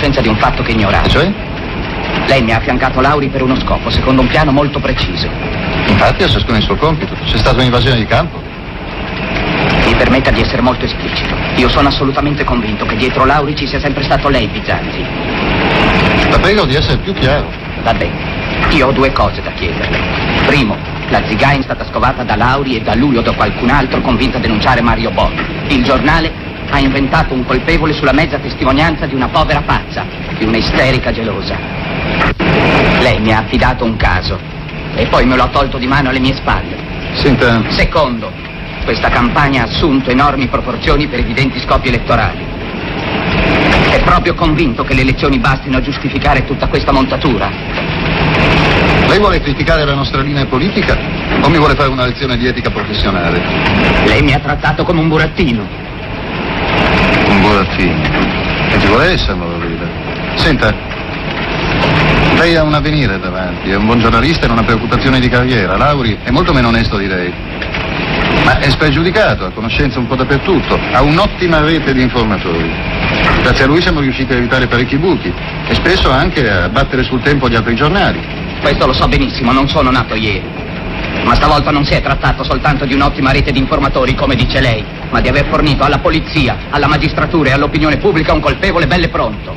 conoscenza di un fatto che ignoravo. Cioè? Lei mi ha affiancato Lauri per uno scopo, secondo un piano molto preciso. Infatti a ciascuno il suo compito. C'è stata un'invasione di campo. Mi permetta di essere molto esplicito. Io sono assolutamente convinto che dietro Lauri ci sia sempre stato lei, Bizzarri. La prego di essere più chiaro. Va bene. Io ho due cose da chiederle. Primo, la Zigain è stata scovata da Lauri e da lui o da qualcun altro convinto a denunciare Mario Boni. Il giornale ha inventato un colpevole sulla mezza testimonianza di una povera pazza, di una isterica gelosa. Lei mi ha affidato un caso e poi me lo ha tolto di mano alle mie spalle. Senta. Secondo, questa campagna ha assunto enormi proporzioni per evidenti scopi elettorali. È proprio convinto che le elezioni bastino a giustificare tutta questa montatura? Lei vuole criticare la nostra linea politica o mi vuole fare una lezione di etica professionale? Lei mi ha trattato come un burattino. Un burattino? E ci vuole esserlo, leader. Senta, lei ha un avvenire davanti, è un buon giornalista e non ha preoccupazioni di carriera. Lauri è molto meno onesto di lei, ma è spregiudicato, ha conoscenza un po' dappertutto, ha un'ottima rete di informatori. Grazie a lui siamo riusciti a evitare parecchi buchi e spesso anche a battere sul tempo gli altri giornali. Questo lo so benissimo, non sono nato ieri. Ma stavolta non si è trattato soltanto di un'ottima rete di informatori, come dice lei, ma di aver fornito alla polizia, alla magistratura e all'opinione pubblica un colpevole bello e pronto.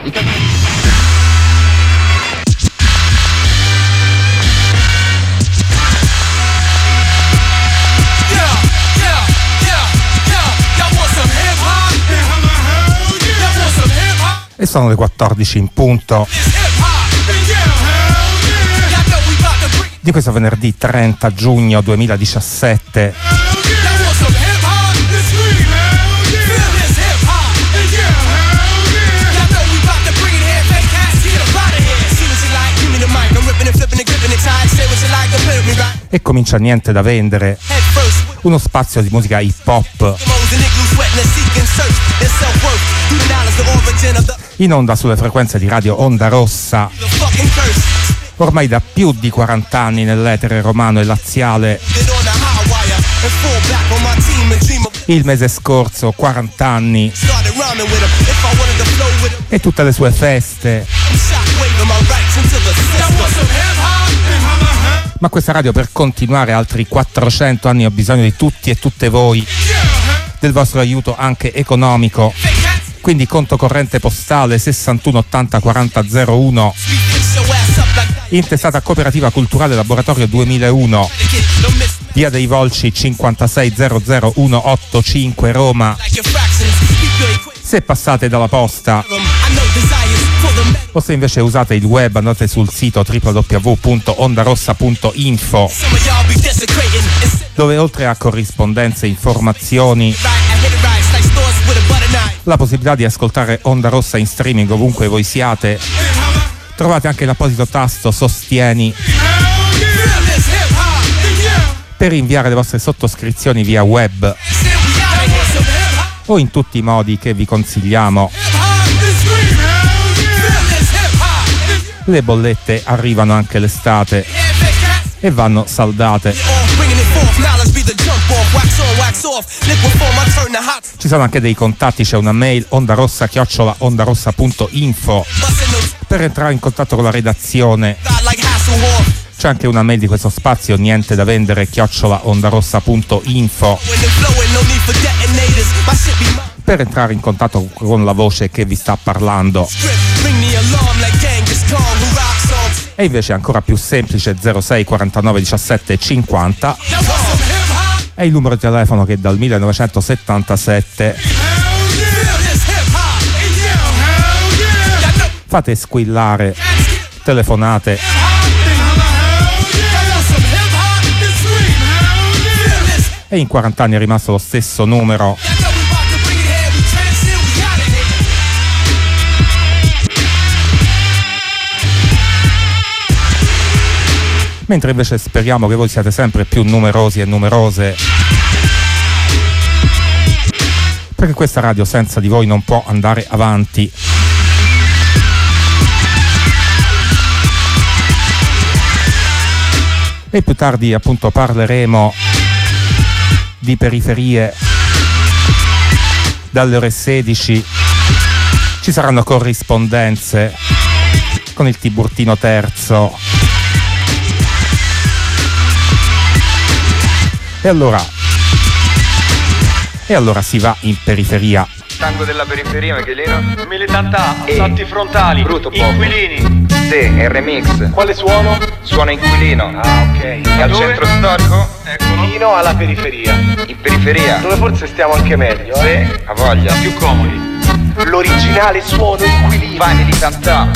E sono le 14 in punto di questo venerdì 30 giugno 2017. E comincia Niente da vendere, uno spazio di musica hip hop in onda sulle frequenze di Radio Onda Rossa, ormai da più di 40 anni nell'etere romano e laziale. Il mese scorso 40 anni e tutte le sue feste. Ma questa radio, per continuare altri 400 anni, ha bisogno di tutti e tutte voi, del vostro aiuto anche economico. Quindi conto corrente postale 61 80 40 01, intestata Cooperativa Culturale Laboratorio 2001, via dei Volsci 5600185 Roma. Se passate dalla posta o se invece usate il web, andate sul sito www.ondarossa.info, dove oltre a corrispondenze e informazioni, la possibilità di ascoltare Onda Rossa in streaming ovunque voi siate, trovate anche l'apposito tasto Sostieni per inviare le vostre sottoscrizioni via web o in tutti i modi che vi consigliamo. Le bollette arrivano anche l'estate e vanno saldate. Ci sono anche dei contatti, c'è una mail ondarossa@ondarossa.info per entrare in contatto con la redazione. C'è anche una mail di questo spazio, niente da vendere @ondarossa.info, per entrare in contatto con la voce che vi sta parlando. E invece è ancora più semplice, 06 49 17 50 è il numero di telefono che dal 1977 fate squillare telefonate e in 40 anni è rimasto lo stesso numero. Mentre invece speriamo che voi siate sempre più numerosi e numerose, perché questa radio senza di voi non può andare avanti. E più tardi appunto parleremo di periferie. Dalle ore 16 ci ci saranno corrispondenze con il Tiburtino Terzo. E allora si va in periferia. Tango della periferia, Michelino. Militantà, salti frontali, brutto poco. inquilini. Sì, è il remix. Quale suono? Suono inquilino. Ah, ok. È al Dove? centro storico? Eccolo. Fino alla periferia. In periferia? Dove forse stiamo anche meglio, Sì, ha voglia. Più comodi. L'originale suono inquilino. Vai militantà.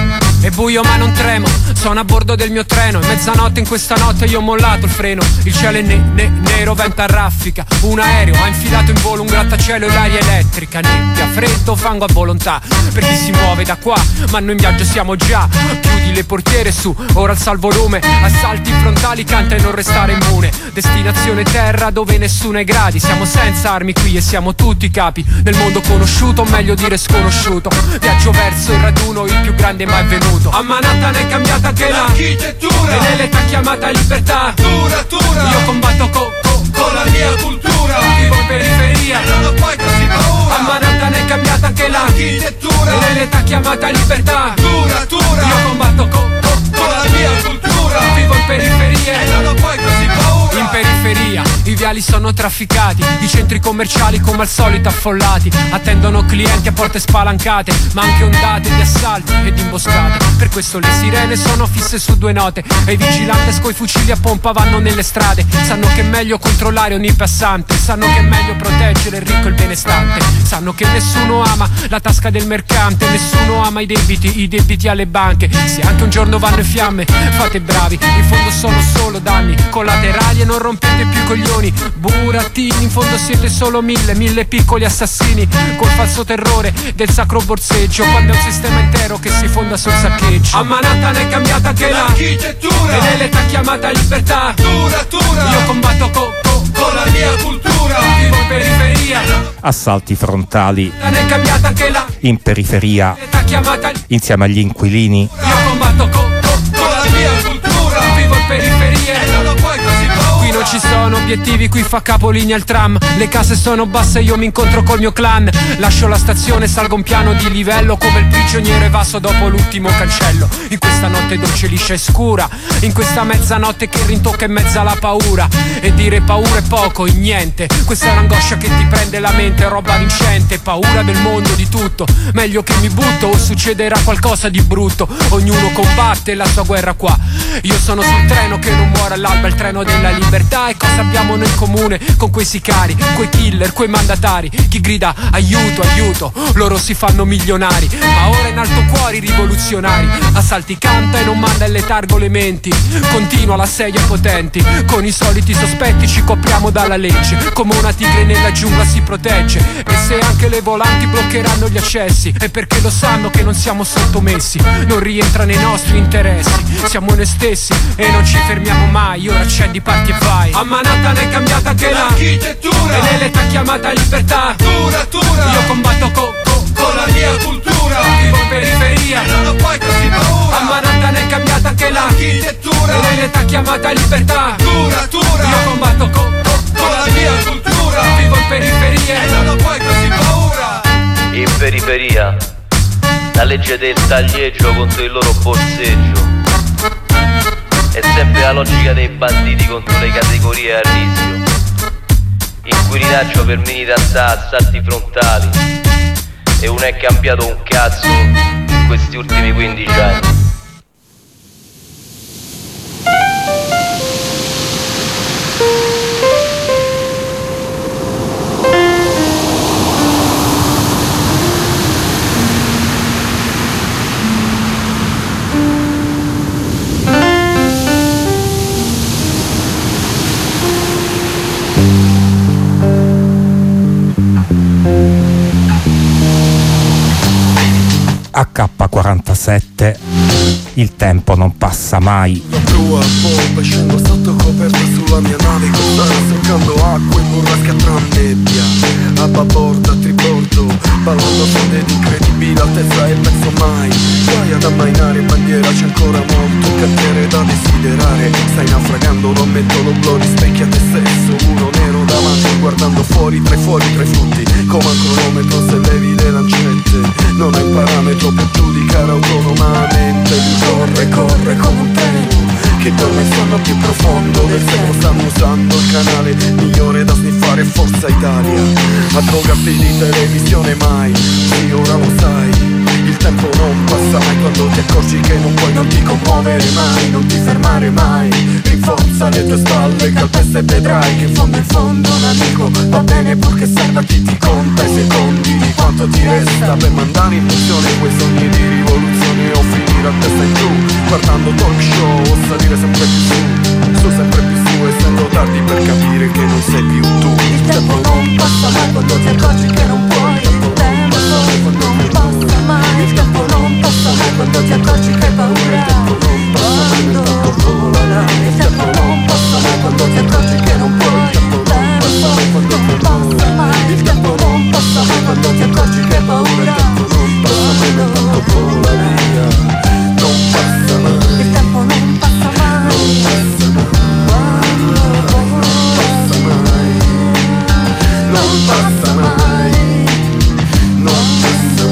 È buio ma non tremo, sono a bordo del mio treno. È mezzanotte, in questa notte io ho mollato il freno. Il cielo è nero, vento a raffica. Un aereo ha infilato in volo un grattacielo e l'aria elettrica. Nebbia, freddo, fango a volontà per chi si muove da qua, ma noi in viaggio siamo già. Chiudi le portiere su, ora alza il volume. Assalti frontali, canta e non restare immune. Destinazione terra dove nessuno è gradi. Siamo senza armi qui e siamo tutti capi del mondo conosciuto, o meglio dire sconosciuto. Viaggio verso il raduno, il più grande mai venuto. A Manhattan è cambiata anche l'architettura, e l'età chiamata libertà. Dura, io combatto con la mia cultura. Vivo in periferia e non ho poi così paura. A Manhattan è cambiata anche l'architettura, e l'età chiamata libertà. Dura, io combatto con la mia cultura. Vivo in periferia e non ho poi così paura. In periferia i viali sono trafficati, i centri commerciali come al solito affollati. Attendono clienti a porte spalancate, ma anche ondate di assalti e di imboscate. Per questo le sirene sono fisse su due note, e i vigilantes coi fucili a pompa vanno nelle strade. Sanno che è meglio controllare ogni passante, sanno che è meglio proteggere il ricco e il benestante. Sanno che nessuno ama la tasca del mercante, nessuno ama i debiti alle banche. Se anche un giorno vanno in fiamme, fate bravi, in fondo sono solo danni collaterali e non rompete più i coglioni. Burattini, in fondo siete solo mille piccoli assassini, col falso terrore del sacro borseggio, quando è un sistema intero che si fonda sul saccheggio. A Manhattan è cambiata anche l'architettura, e l'età chiamata libertà. Dura, io combatto con la mia cultura. Vivo in periferia. Assalti frontali È cambiata anche in periferia l'età chiamata. insieme agli inquilini. Io combatto con la mia cultura. Vivo in periferia e non ho poi così paura. Qui non ci sono obiettivi, qui fa capolinea il tram. Le case sono basse, io mi incontro col mio clan. Lascio la stazione, salgo un piano di livello, come il prigioniero evaso dopo l'ultimo cancello. In questa notte dolce, liscia e scura, in questa mezzanotte che rintocca in mezzo alla paura. E dire paura è poco, in niente. Questa è l'angoscia che ti prende la mente, roba vincente. Paura del mondo, di tutto. Meglio che mi butto o succederà qualcosa di brutto. Ognuno combatte la sua guerra qua. Io sono sul treno che non muore all'alba, il treno della libertà. E cosa abbiamo noi in comune con quei sicari, quei killer, quei mandatari? Chi grida aiuto, aiuto, loro si fanno milionari. Ma ora in alto cuori rivoluzionari. Assalti, canta e non manda in letargo le menti. Continua l'assedio ai potenti, con i soliti sospetti ci copriamo dalla legge. Come una tigre nella giungla si protegge. E se anche le volanti bloccheranno gli accessi, è perché lo sanno che non siamo sottomessi. Non rientra nei nostri interessi, siamo noi stessi e non ci fermiamo mai. Ora accendi, parti e vai. A Manhattan è cambiata anche l'architettura, e l'età chiamata libertà. Dura, io combatto con la mia cultura. Vivo in periferia e non ho poi così paura. A Manhattan è cambiata anche l'architettura, e l'età chiamata libertà. Dura, io combatto con la mia cultura. Vivo in periferia e non ho poi così paura. In periferia, la legge del taglieggio contro il loro borseggio. È sempre la logica dei banditi contro le categorie a rischio. Inquilinaggio per militantà, assalti frontali. E non è cambiato un cazzo in questi ultimi 15 anni. AK-47, il tempo non passa mai. La prua a bomba, scendo sotto coperta sulla mia nave, costano seccando acqua in burrasca tra nebbia. A babordo, a tribordo, ballando sonde ed incredibile altezza e penso mai. Vai ad ammainare bandiera, c'è ancora molto cantiere da desiderare. Stai naufragando, non metto l'oblò, rispecchia te stesso. Uno nero davanti, guardando fuori, tre frutti. Come al cronometro se levi le lancette. non hai parametro per giudicare autonomamente. Lui corre come un treno che dorme il sonno più profondo del seno. Stanno usando il canale migliore da sniffare, Forza Italia. A drogarti di televisione mai, sì ora lo sai. Il tempo non passa mai quando ti accorgi che non puoi. Non ti commuovere mai, non ti fermare mai. Rinforza le tue spalle, calpesta e vedrai che in fondo un amico va bene purché serva a chi ti conta i secondi di quanto ti resta per mandare in funzione quei sogni di rivoluzione o finire a testa in giù guardando talk show o salire sempre più su sempre più su, essendo tardi per capire che non sei più tu. Il tempo non passa mai quando ti accorgi che non puoi. Il tempo non passa mai. Il tempo non passa mai quando ti accorgi che hai paura. Quando vola. Il tempo non passa mai quando ti accorgi che non puoi. Il tempo non passa mai. Il tempo non passa mai quando ti accorgi che hai paura. Quando vola. Non passa mai. Il tempo non passa mai. Non passa mai. Non passa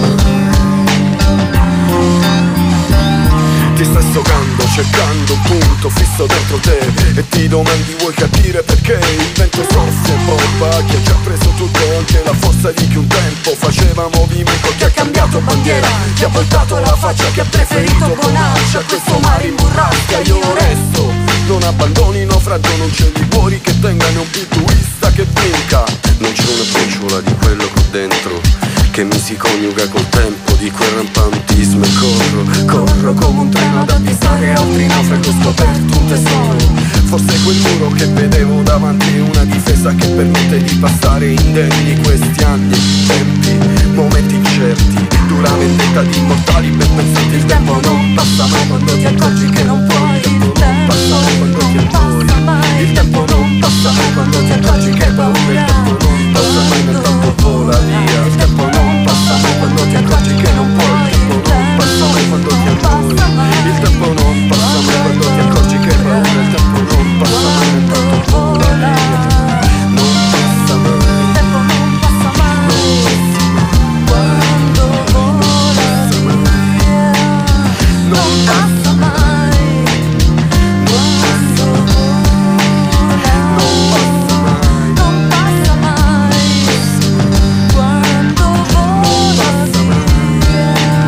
mai. Ti stai sfogando, cercando un punto fisso dentro te e ti domandi vuoi capire perché il vento soffia e bomba. Chi ha già preso tutto, anche la forza di chi un tempo faceva movimento. Chi ha cambiato bandiera, chi ha voltato la faccia, chi ha preferito bonaccia a questo mare in burrasca. Io resto, non abbandoni naufragio, non c'è liquori che tengano un pittuista che vinca. Non c'è una briciola di quello che ho dentro che mi si coniuga col tempo di quel rampantismo. E corro come un treno ad avvistare altri naufragi. Ho scoperto un tesoro, forse quel muro che vedevo davanti è una difesa che permette di passare indenni questi anni, tempi, momenti incerti, dura vendetta di immortali ben pensanti. Il tempo non passa mai quando ti accorgi che non puoi. Il tempo non passa mai. Il tempo non passa mai quando ti accorgi che hai paura. Non passa mai nel tempo vola via. Il tempo non passa mai quando ti accorgi che non puoi. Il tempo non passa mai quando ti annoi. Il tempo non passa mai quando ti accorgi che hai paura. Il tempo non passa mai nel tempo vola via. Non passa mai. Il tempo non passa mai. Quando vola via. Non passa mai. Quando vola. Non passa mai. Quando vola via.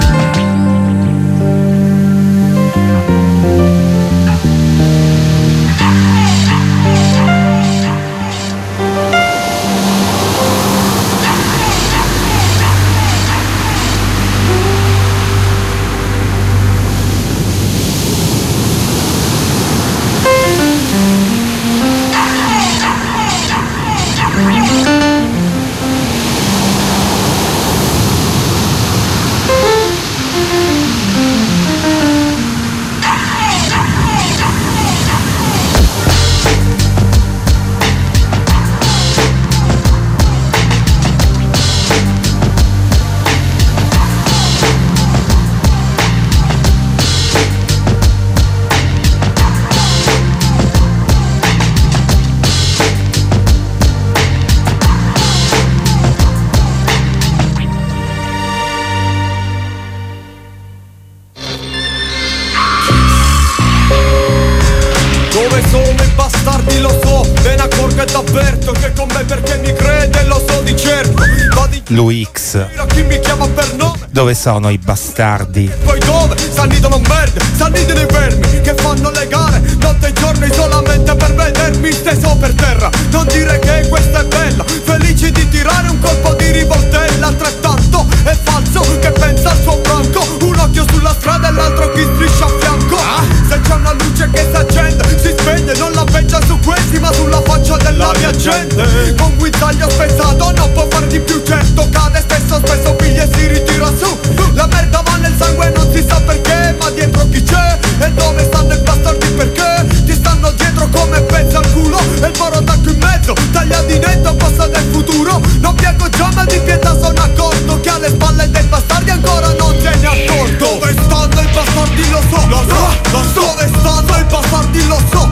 Dove sono i bastardi lo so, me ne accorgo e t'avverto che con me perché mi crede lo so di certo. Lui X. Chi mi chiama per nome? Dove sono i bastardi? Poi dove? S'annidano merda, s'annidano i vermi che fanno le gare notte e giorno solamente per vedermi steso per terra. Non dire che questa è bella, felici di tirare un colpo di rivoltella. Altrettanto è falso che pensa al suo branco, un occhio sulla strada e l'altro chi striscia a fianco. Se c'è una luce che si accende, si spegne, non la beccia su questi ma sulla faccia della mia gente. Con guizzaglio spezzato non può far di più, certo cade spesso piglia e si ritira su. La merda va nel sangue e non si sa perché, ma dietro chi c'è? E dove stanno i bastardi perché? Ti stanno dietro come pezzi al culo e il moro tacco in mezzo, tagliati netto, passa del futuro. Non piego già ma di pietà sono accorto che alle spalle dei bastardi ancora non se ne accorto. Dove stanno i bastardi lo so, lo so. Dove stanno i bastardi lo so,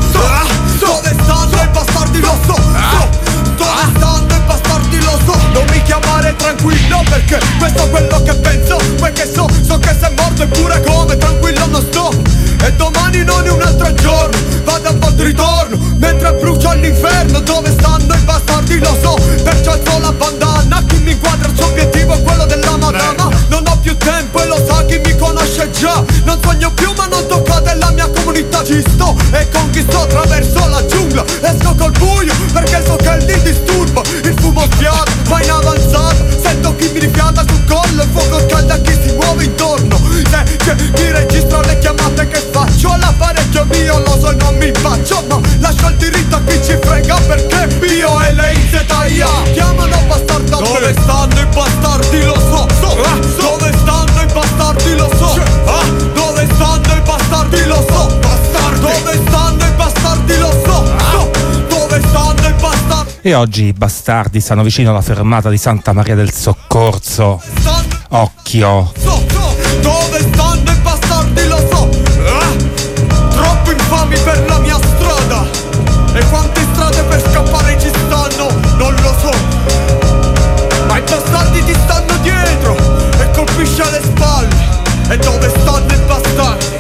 dove stanno i bastardi lo so, dove stanno i bastardi lo so. Non mi chiamare tranquillo perché questo è quello che penso. E oggi i bastardi stanno vicino alla fermata di Santa Maria del Soccorso. Occhio. Dove stanno i bastardi lo so. Troppo infami per la mia strada. E quante strade per scappare ci stanno non lo so. Ma i bastardi ti stanno dietro e colpisce alle spalle. E dove stanno i bastardi?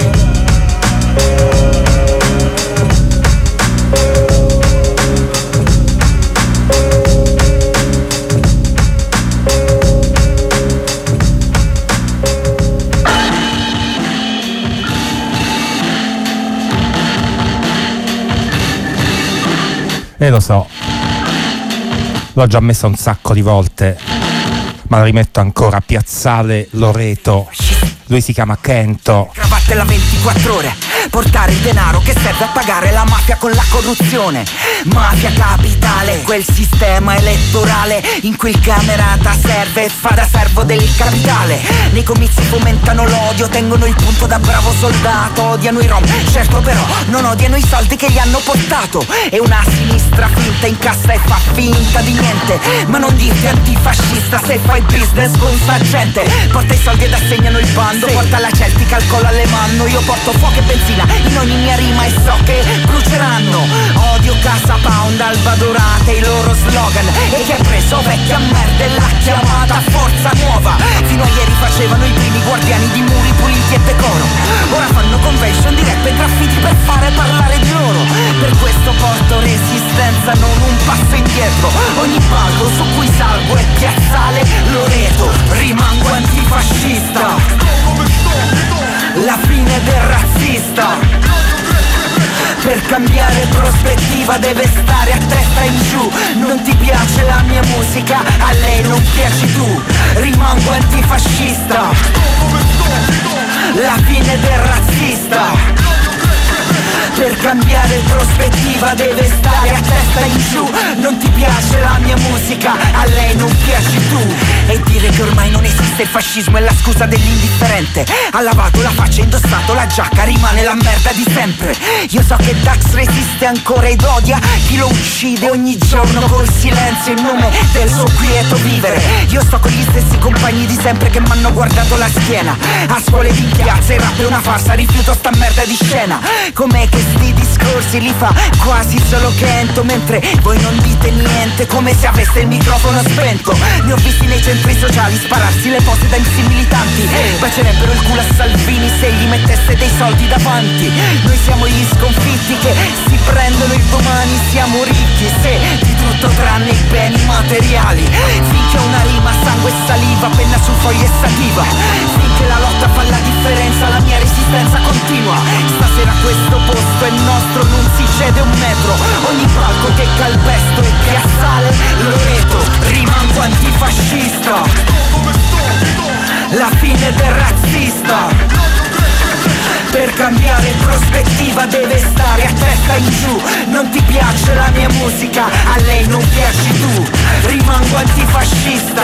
Lo so, l'ho già messa un sacco di volte, ma la rimetto ancora. Piazzale Loreto, lui si chiama Kento. Cravatte la 24 ore, portare il denaro che serve a pagare la mafia con la corruzione. Mafia capitale, quel sistema elettorale in cui il camerata serve e fa da servo del capitale. Nei comizi fomentano l'odio, tengono il punto da bravo soldato. Odiano i rom, certo però non odiano i soldi che gli hanno portato. E una sinistra finta incassa e fa finta di niente. Ma non dirti antifascista se fai business con sta gente. Porta i soldi ed assegnano il bando, porta la Celtica, alcol alle mano. Io porto fuoco e benzina in ogni mia rima e so che bruceranno. Odio Casa Pound, Alba Dorata, i loro slogan. E chi ha preso vecchia merda e l'ha chiamata Forza Nuova. Fino a ieri facevano i primi guardiani di muri puliti e decoro. Ora fanno convention di rap e graffiti per fare parlare di loro. Per questo porto resistenza, non un passo indietro. Ogni palco su cui salgo è piazzale Loreto. Rimango antifascista, la fine del razzista. Per cambiare prospettiva deve stare a testa in giù. Non ti piace la mia musica, a lei non piaci tu. Rimango antifascista, la fine del razzista. Per cambiare prospettiva deve stare a testa in giù. Non ti piace la mia musica, a lei non piaci tu. E dire che ormai non esiste il fascismo è la scusa dell'indifferente. Ha lavato la faccia, indossato la giacca, rimane la merda di sempre. Io so che Dax resiste ancora ed odia chi lo uccide ogni giorno col silenzio in nome del suo quieto vivere. Io sto con gli stessi compagni di sempre che m'hanno guardato la schiena. A scuola ed in piazza il rap è una farsa, rifiuto sta merda di scena. Com'è che sti discorsi li fa quasi solo Kento, mentre voi non dite niente, come se aveste il microfono spento. Ne ho visti nei centri sociali spararsi le pose da insi militanti. Bacerebbero il culo a Salvini se gli mettesse dei soldi davanti. Noi siamo gli sconfitti che si prendono il domani. Siamo ricchi, se di tutto tranne i beni materiali. Finché una rima, sangue e saliva, penna su foglie e sativa. Finché la lotta fa la differenza, la mia resistenza continua. Stasera questo posto è nostro, non si cede un metro. Ogni palco che calpesto è piazzale Loreto. Rimango antifascista, la fine del razzista. Per cambiare prospettiva deve stare a testa in giù. Non ti piace la mia musica, a lei non piaci tu. Rimango antifascista,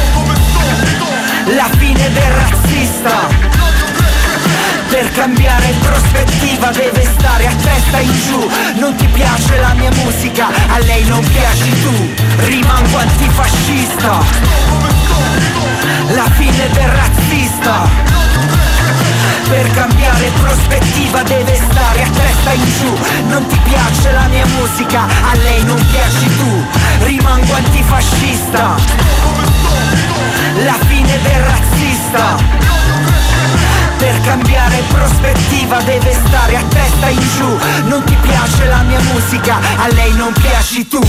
la fine del razzista. Per cambiare prospettiva deve stare a testa in giù. Non ti piace la mia musica, a lei non piaci tu. Rimango antifascista, la fine del razzista. Per cambiare prospettiva deve stare a testa in giù. Non ti piace la mia musica, a lei non piaci tu. Rimango antifascista, la fine del razzista. Per cambiare prospettiva deve stare a testa in giù. Non ti piace la mia musica, a lei non piaci tu.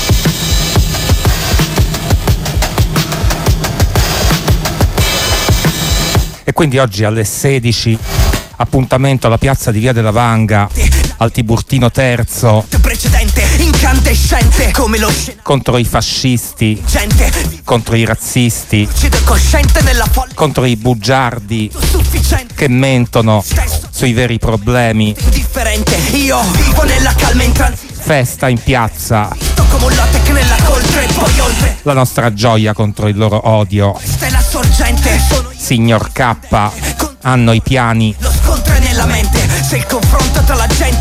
E quindi oggi alle 16 appuntamento alla piazza di Via della Vanga, al Tiburtino Terzo, precedente, incandescente, come lo contro i fascisti, gente, contro i razzisti, cosciente nella contro i bugiardi che mentono sui veri problemi. Differente, io vivo nella calma in Festa in piazza, come un latte nella coltre, poi oltre la nostra gioia contro il loro odio. questa è la sorgente. Signor K, hanno i piani. Lo scontro è nella mente, se il confronto tra la gente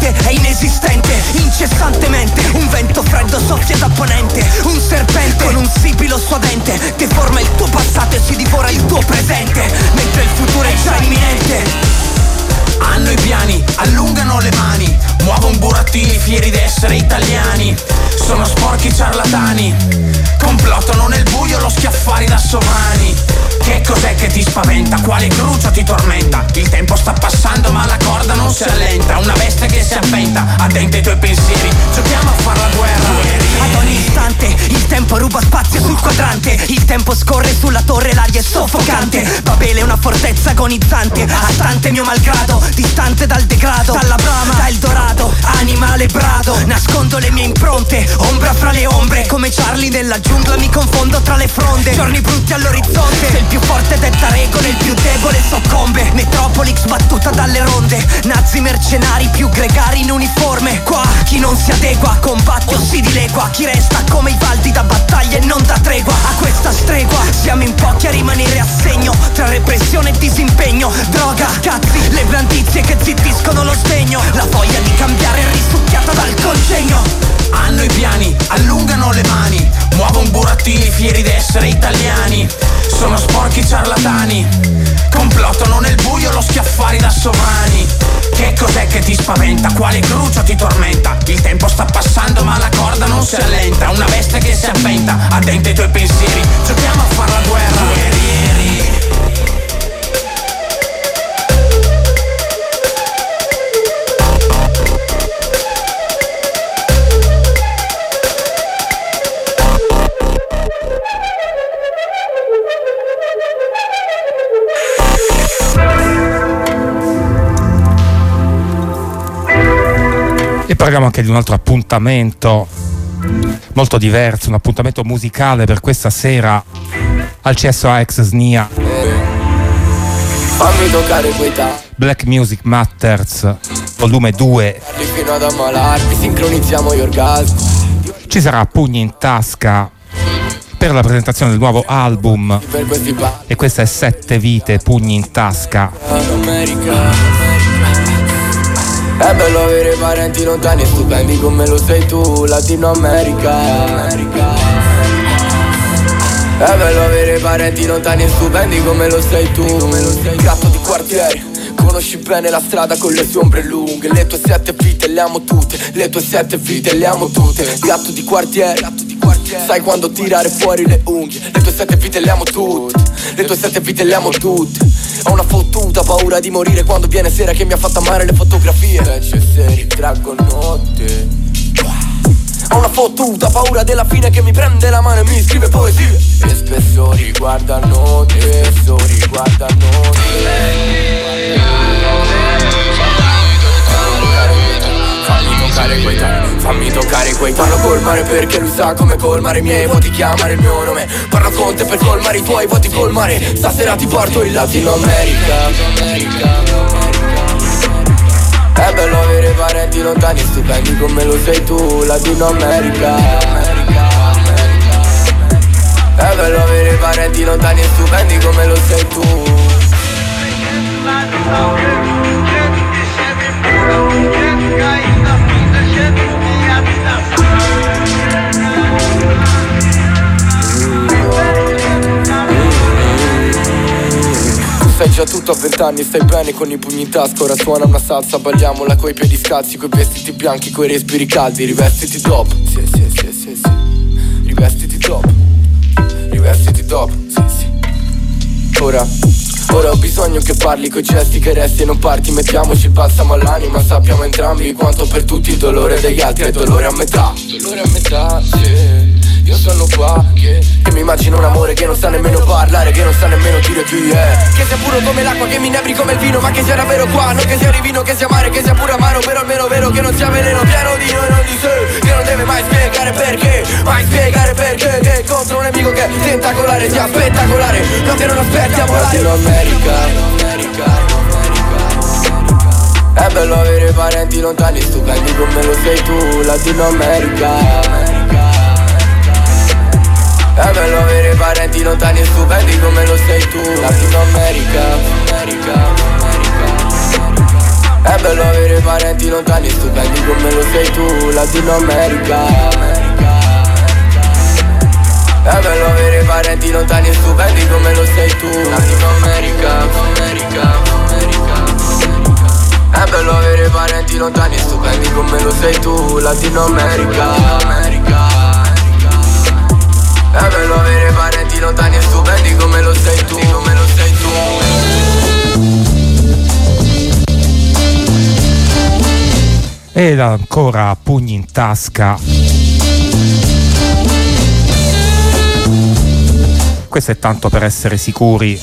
mente è inesistente, incessantemente un vento freddo soffia da ponente, un serpente con un sibilo suadente deforma il tuo passato e si divora il tuo presente, mentre il futuro è già imminente. Hanno i piani, allungano le mani, muovono burattini fieri d'essere italiani. Sono sporchi ciarlatani, complottano nel buio lo schiaffari da sovrani. Che cos'è che ti spaventa? Quale crucio ti tormenta? Il tempo sta passando ma la corda non si allenta. Una veste che si avventa, addenta i tuoi pensieri. Giochiamo a far la guerra. Ad ogni istante il tempo ruba spazio sul quadrante. Il tempo scorre sulla torre, l'aria è soffocante. Babele è una fortezza agonizzante, astante mio malgrado, distante dal degrado, dalla brama, da Eldorado, animale brado. Nascondo le mie impronte, ombra fra le ombre. Come Charlie nella giungla mi confondo tra le fronde. Giorni brutti all'orizzonte, se il più forte detta regole, il più debole soccombe. Metropoli sbattuta dalle ronde, nazi mercenari più gregari in uniforme. Qua chi non si adegua combatte o si dilegua. Chi resta come i valdi da battaglia e non da tregua. A questa stregua siamo in pochi a rimanere a segno tra repressione e disimpegno. Droga, cazzi, le brandizie che zittiscono lo sdegno. La voglia di cambiare è risucchiata dal congegno. Hanno i piani, allungano le mani, muovono burattini fieri d'essere italiani. Sono sporchi ciarlatani, complottano nel buio lo schiaffari da sovrani. Che cos'è che ti spaventa? Quale crucio ti tormenta? Il tempo sta passando ma la corda non si allenta. Una veste che si avventa, addenta i tuoi pensieri. Giochiamo a far la guerra. Guerrieri. E parliamo anche di un altro appuntamento molto diverso, un appuntamento musicale per questa sera al CSOA ex SNIA. Fammi toccare queta. Black Music Matters volume 2. Fino ad ammalarmi, sincronizziamo gli orgasmi. Ci sarà Pugni in Tasca per la presentazione del nuovo album e questa è 7 vite Pugni in Tasca. È bello avere parenti lontani e stupendi come lo sei tu, Latino America. È bello avere parenti lontani e stupendi come lo sei tu. Gatto di quartiere, conosci bene la strada con le sue ombre lunghe. Le tue 7 vite le amo tutte, le tue 7 vite le amo tutte. Gatto di quartiere, sai quando tirare fuori le unghie. Le tue 7 vite le amo tutte, le tue 7 vite le amo tutte. Ho una fottuta paura di morire quando viene sera che mi ha fatto amare le fotografie. Invece se ritraggo notte. Ho una fottuta paura della fine che mi prende la mano e mi scrive poesie. E spesso riguarda notte, spesso riguarda notte. Fammi toccare quei parlo col mare perché lui sa come colmare i miei vuoti, chiamare il mio nome. Parlo con te per colmare i tuoi vuoti, colmare. Stasera ti porto in Latino America. È bello avere parenti lontani e stupendi come lo sei tu, Latino America. È bello avere parenti lontani e stupendi come lo sei tu. Sai già tutto a 20 anni, stai bene con i pugni in tasca. Ora suona una salsa, balliamola coi piedi scalzi, coi vestiti bianchi, coi respiri caldi. Rivestiti top, sì. Rivestiti top, sì. Ora ho bisogno che parli coi gesti, che resti e non parti. Mettiamoci il balsamo all'anima, sappiamo entrambi quanto per tutti il dolore degli altri è dolore a metà. Dolore a metà, sì. Io sono qua che mi immagino un amore che non sa nemmeno parlare, che non sa nemmeno dire chi è. Che sia puro come l'acqua, che mi nebri come il vino, ma che sia davvero qua, non che sia divino, che sia mare, che sia pure amaro, però almeno vero, che non sia veleno pieno di noi, non di sé, che non deve mai spiegare perché, che contro un nemico che è tentacolare sia spettacolare, no che non aspetti a volare. Latino America. È bello avere parenti lontani, stupendi come lo sei tu, Latino America. È bello avere parenti lontani e stupendi come lo sei tu, Latino America. È bello avere parenti lontani e stupendi come lo sei tu, Latino America. È bello avere parenti lontani e stupendi come lo sei tu, Latino America. È bello avere parenti lontani e stupendi come lo sei tu, Latino America. È bello avere parenti lontani e stupendi come lo sei tu, Ed ancora Pugni in tasca. Questo è tanto per essere sicuri.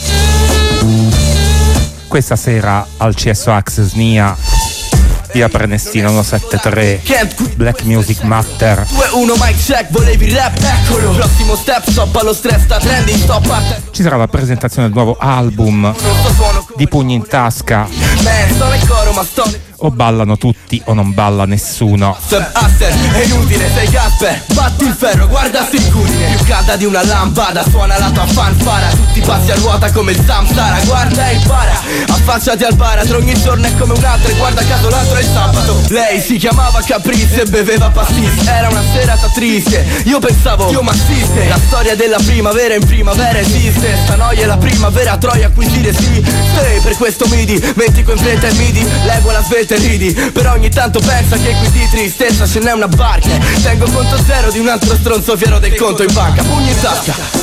Questa sera al CSO Axe SNIA, via Prenestina 173, Black Music Matter. 2-1 mic check, volevi rap, eccolo. Prossimo step, stop allo stress, sta trending, stop parte. Ci sarà la presentazione del nuovo album di Pugni in tasca. Sto nel coro ma sto. O ballano tutti o non balla nessuno. Aster, è inutile, sei Gasper. Batti il ferro, guarda sicurine. Più calda di una lampada, suona la tua fanfara. Tutti passi a ruota come il Samsara. Guarda e impara, affacciati al baratro. Ogni giorno è come un altro e guarda caso l'altro è il sabato. Lei si chiamava Caprice e beveva pastis. Era una serata triste, io pensavo, io massiste. La storia della primavera in primavera esiste. Sta noia è la primavera, troia acquisire sì. Sei per questo midi, mentico in fretta e midi. Leggo la svelta e ridi, però ogni tanto pensa che qui di tristezza ce n'è una barca. Tengo conto zero di un altro stronzo fiero del conto in banca. Pugni in tasca.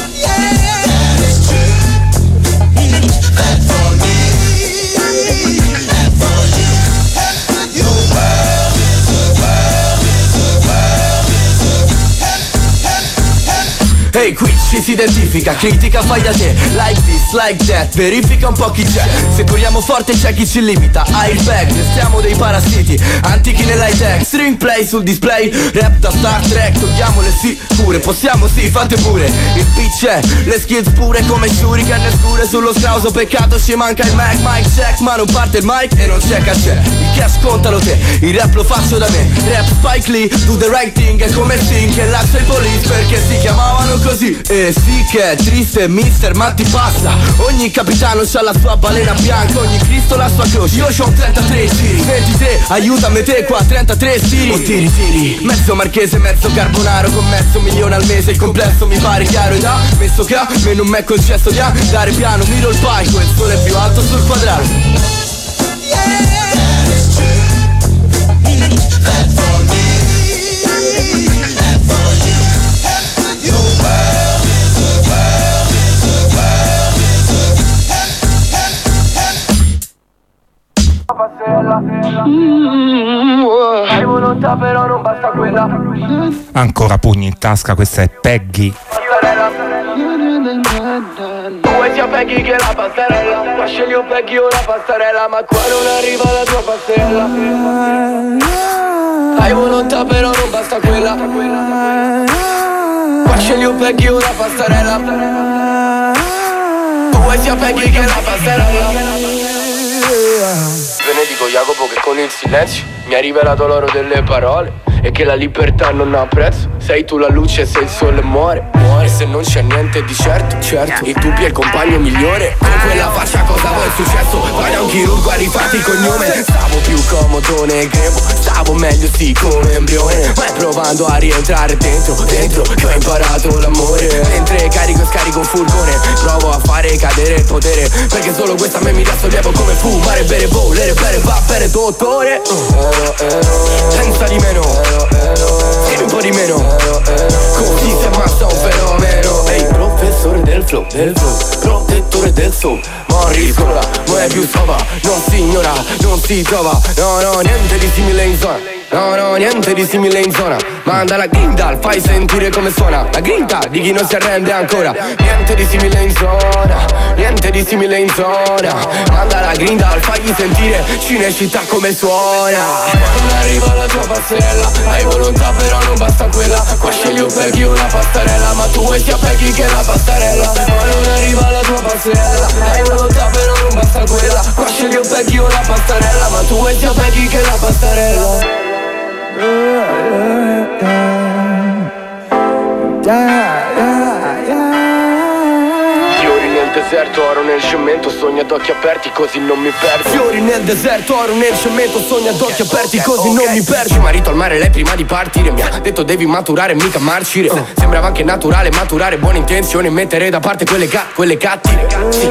Ehi, qui ci si identifica, critica fai da te. Like this, like that, verifica un po' chi c'è. Se corriamo forte c'è chi ci limita. Airbag, siamo dei parassiti, antichi nell'high tech. String play sul display, rap da Star Trek. Togliamole sì, pure, possiamo sì, fate pure. Il pitch è, le skills pure come shuriken scure sullo scrauso. Peccato ci manca il mic check, ma non parte il mic e non c'è cash. Il cash contalo te, il rap lo faccio da me. Rap Spike Lee, do the right thing. È come Sting che lascia i police perché si chiamavano così. E sì che è triste mister ma ti passa. Ogni capitano c'ha la sua balena bianca, ogni Cristo la sua croce. Io c'ho 33 tiri, 23, aiutami te qua 33 tiri. O tiri, mezzo marchese, mezzo carbonaro con mezzo milione al mese. Il complesso mi pare chiaro ed ha messo che a me non m'è concesso di andare piano. Miro il palco e il sole è più alto sul quadrato. Hai volontà però non basta quella. Ancora Pugni in tasca, questa è Peggy. Tu vuoi sia Peggy che la passerella. Qua scegli un Peggy o la passerella, ma qua non arriva la tua passerella. Hai volontà però non basta quella. Qua scegli un Peggy o la passerella. Tu vuoi sia Peggy che la passerella. Ve ne dico Jacopo che con il silenzio mi ha rivelato l'oro delle parole e che la libertà non ha prezzo. Sei tu la luce se il sole muore. E se non c'è niente di certo, il dubbio è il compagno migliore. Con quella faccia cosa vuoi successo? Vai da un chirurgo a rifarti il cognome. Stavo più comodo nel grembo, stavo meglio sì come embrione. Ma provando a rientrare dentro che ho imparato l'amore. Mentre carico e scarico un furgone, provo a fare cadere il potere, perché solo questa a me mi dà sollievo come fumare, bere, volere, bere, va bere, dottore. Senza di meno, scrivi un po' di meno, così si ammazza un fenomeno. Ehi, professore del flow, protettore del soul. Morri scuola, non è più sova, non si ignora, non si trova. No, niente di simile in zona. No, niente di simile in zona. Manda la grinda, fai sentire come suona. La grinta di chi non si arrende ancora. Niente di simile in zona, niente di simile in zona. Manda la grinda, fai sentire Cinecittà come suona. Non arriva la tua passerella, hai volontà però non basta quella. Qua scegli un Peggy o una passerella, ma tu vuoi sia Peggy che la passerella. Ma non arriva la tua passerella, hai volontà però non basta quella. Qua scegli un Peggy o una passerella, ma tu vuoi sia Peggy che la passerella. Fiori nel deserto, oro nel cemento, sogno ad occhi aperti così non mi perdo. Fiori nel deserto, oro nel cemento, sogno ad occhi aperti così non mi perdo. Ci marito al mare lei prima di partire, mi ha detto devi maturare mica marcire. Sembrava anche naturale maturare buone intenzioni, mettere da parte quelle cattive.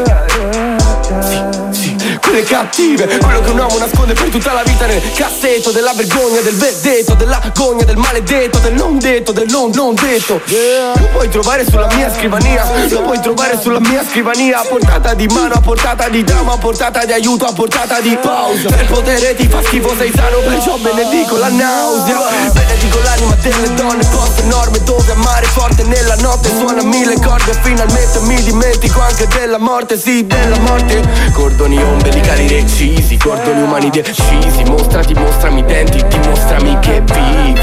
Sì, quelle cattive. Quello che un uomo nasconde per tutta la vita nel cassetto della vergogna, del verdetto, dell'agonia, del maledetto, del non detto, del non detto. Lo puoi trovare sulla mia scrivania, lo puoi trovare sulla mia scrivania. A portata di mano, a portata di dama, a portata di aiuto, a portata di pausa. Per potere ti fa schifo, sei sano, perciò benedico la nausea. Benedico l'anima delle donne, poste enorme dove amare forte nella notte. Suona mille corde e finalmente mi dimentico anche della morte, sì, della morte. Cordoni ombelicali recisi, cordoni umani decisi. Mostrami i denti, dimostrami che vivi.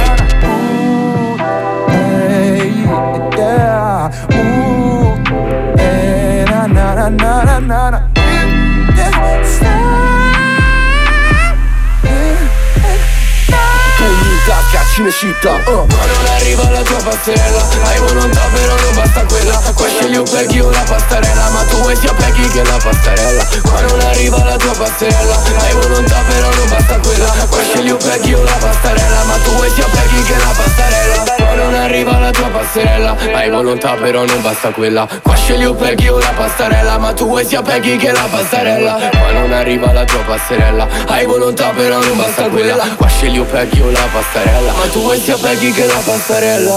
Cinecittà, ma non arriva la tua passerella. Hai volontà però non basta quella. Qua scegli un Peggy o la pastarella, ma tu vuoi sia Peggy che la pastarella. Ma non arriva la tua passerella. Hai volontà però non basta quella. Qua scegli un Peggy o la pastarella, ma tu vuoi sia Peggy che la pastarella. Ma non arriva la tua passerella. Hai volontà però non basta quella. Qua scegli un Peggy o la pastarella, ma tu vuoi sia Peggy che la pastarella. Ma non arriva la tua passerella. Hai volontà però non basta quella. Qua scegli un Peggy o la pastarella, ma tu vuoi sia Peggy che la pastarella.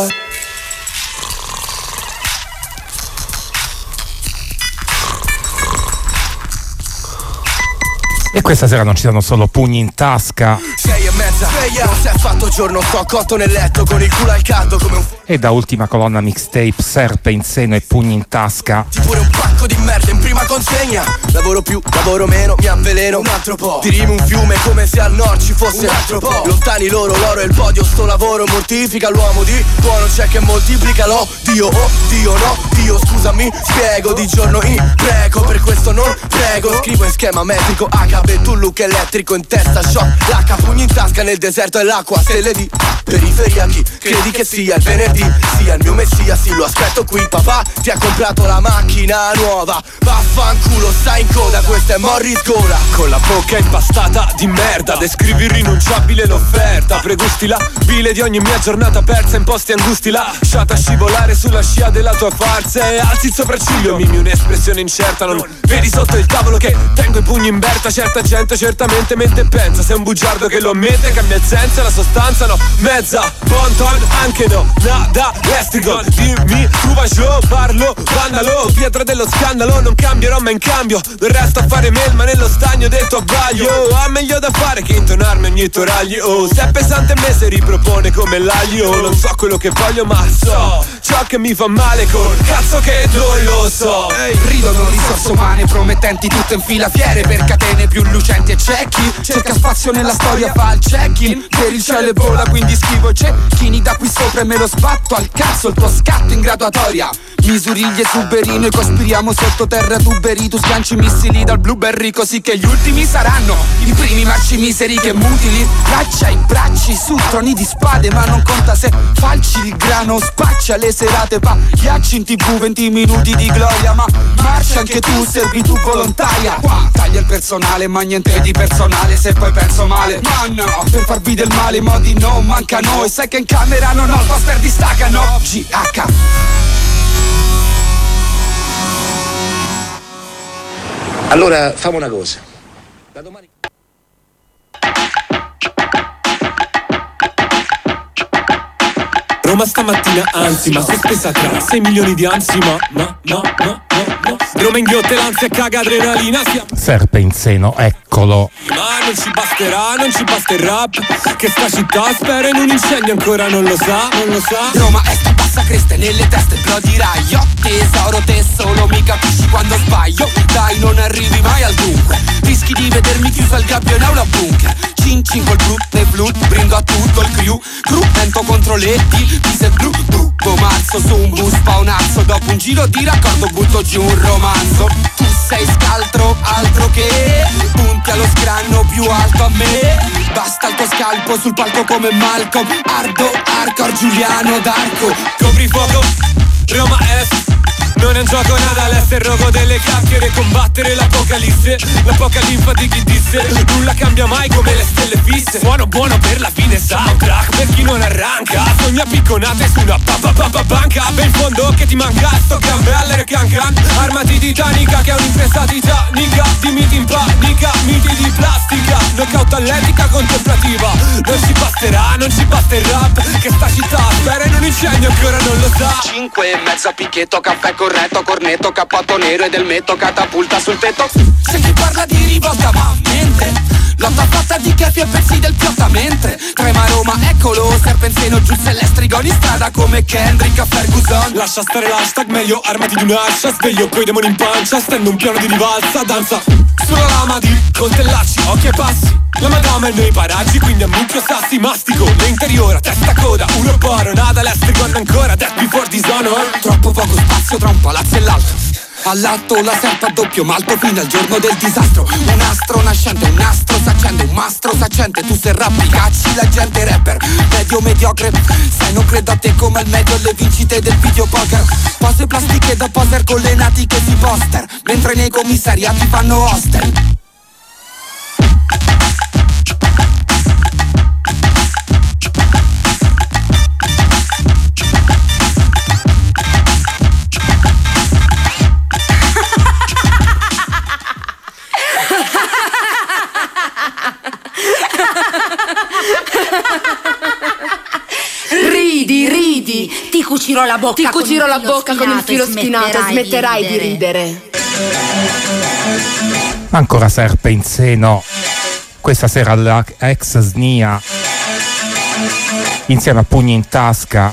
E questa sera non ci sono solo pugni in tasca. 6:30, non si è fatto giorno, sto cotto nel letto con il culo al caldo come un... E da ultima colonna mixtape, serpe in seno e pugni in tasca. Pure un pacco di merda in prima consegna. Lavoro più, lavoro meno, mi avveleno un altro po'. Ti rimi un fiume come se al nord ci fosse un altro po'. Lontani loro, l'oro e il podio, sto lavoro mortifica l'uomo di buono, c'è che moltiplica l'odio. Oh, Dio no, Dio scusami, spiego di giorno in prego. Per questo non prego, scrivo in schema metrico HB, tu look elettrico in testa, shot l'H, pugni in tasca nel deserto e l'acqua, stelle di periferia. Chi credi che sia il venerdì? Sia il mio messia, sì lo aspetto qui. Papà ti ha comprato la macchina nuova, vaffanculo stai in coda, questa è Morris Gola. Con la bocca impastata di merda, descrivi irrinunciabile l'offerta. Pregusti la bile di ogni mia giornata persa in posti angusti, lasciata scivolare sulla scia della tua farsa. E alzi il sopracciglio, mimi un'espressione incerta. Non vedi sotto il tavolo che tengo i pugni in berta. Certa gente certamente mente e pensa, sei un bugiardo che lo ammette, cambia il senso e la sostanza no. Mezza, bon ton, anche no, nada, lestigo. Dimmi, tu vai show, parlo, vandalo, pietra dello scandalo. Non cambierò ma in cambio del resto a fare melma nello stagno del tuo abbaglio. Ha meglio da fare che intonarmi ogni toraglio. Oh, se è pesante me si ripropone come l'aglio. Non so quello che voglio ma so ciò che mi fa male col cazzo che non lo so. Ridono risorse umane promettenti, tutto in fila, fiere per catene più lucenti. E c'è chi cerca spazio nella storia, fa il check-in per il cielo e vola, quindi scrivo cecchini da qui sopra e me lo sbatto al cazzo il tuo scatto in graduatoria. Misuriglie suberino e cospiriamo sottoterra tuberi. Tu sganci missili dal blueberry così che gli ultimi saranno i primi marci miseri che mutili. Braccia i bracci su troni di spade, ma non conta se falci il grano, spaccia le serate, pagliacci in tv, 20 minuti di gloria. Ma marcia anche tu, servitù volontaria. Qua taglia il personale ma niente di personale, se poi penso male. Ma no, per farvi del male i modi non mancano. E sai che in camera non ho il poster di Stacano. GH. Allora, famo una cosa. Da domani... Roma stamattina, anzi, ma sospesa tra 6 milioni di ansi, no. Roma inghiotte l'ansia, caga adrenalina, serpe in seno, eccolo. Ma non ci basta il rap, che sta città spera in un incendio, ancora non lo sa. Roma è sta bassa cresta nelle teste blodirai. Io tesoro te solo mi capisci quando sbaglio. Dai, non arrivi mai al dunque, rischi di vedermi chiuso al gabbio in aula bunker. Cin cin col blu e blu, brindo a tutto il crew. Vento contro le divise blu, marzo su un bus paonazzo. Dopo un giro di raccordo butto giù un romanzo. Tu sei scaltro, altro che punti allo scranno più alto a me. Basta il tuo scalpo sul palco come Malcolm. Ardo, Arcor, Giuliano d'Arco. Copri fuoco, Roma Est, Non è un gioco nada, l'essere rogo delle chiacchiere, combattere l'apocalisse, la poca linfa di chi disse nulla cambia mai come le stelle fisse. Suono buono per la fine soundtrack, per chi non arranca, sogna picconate su una banca. Ben fondo che ti manca, sto gambellere can. Armati di tanica che è un'impresa titanica, di miti in panica, miti di plastica. Knockout atletica contemplativa, non ci basta il rap, che sta città spera in un incendio ancora non lo sa. 5 e mezza picchetto, caffè corretto, cornetto, cappotto nero ed elmetto, catapulta sul tetto. Se chi parla di rivolta va a mente, lotta fatta di chiaffi e pezzi del piotta mentre trema Roma, eccolo, serpenzino giù l'estrigo in strada come Kendrick a Ferguson. Lascia stare l'hashtag, meglio armati di un'ascia, sveglio coi demoni in pancia, stendo un piano di rivalsa, danza sulla lama di coltellacci, occhi e passi. La madama è nei paraggi, quindi a mucchio sassi, mastico l'interiore, testa coda, uno paro, nada l'estrigo ancora, death before dishonor. Troppo poco spazio tra un palazzo e l'altro. All'atto la serpa a doppio malto fino al giorno del disastro. Un astro nascente, un nastro s'accende, un mastro s'accende. Tu se rappi cacci la gente rapper medio mediocre. Sai non credo a te come al medio alle vincite del videopoker. Pose plastiche da poser con le natiche di poster, mentre nei commissariati fanno hostel. Ridi, ti cucirò la bocca con il filo spinato e smetterai di ridere. Ancora Serpe in seno, questa sera alla ex SNIA, insieme a Pugni in tasca.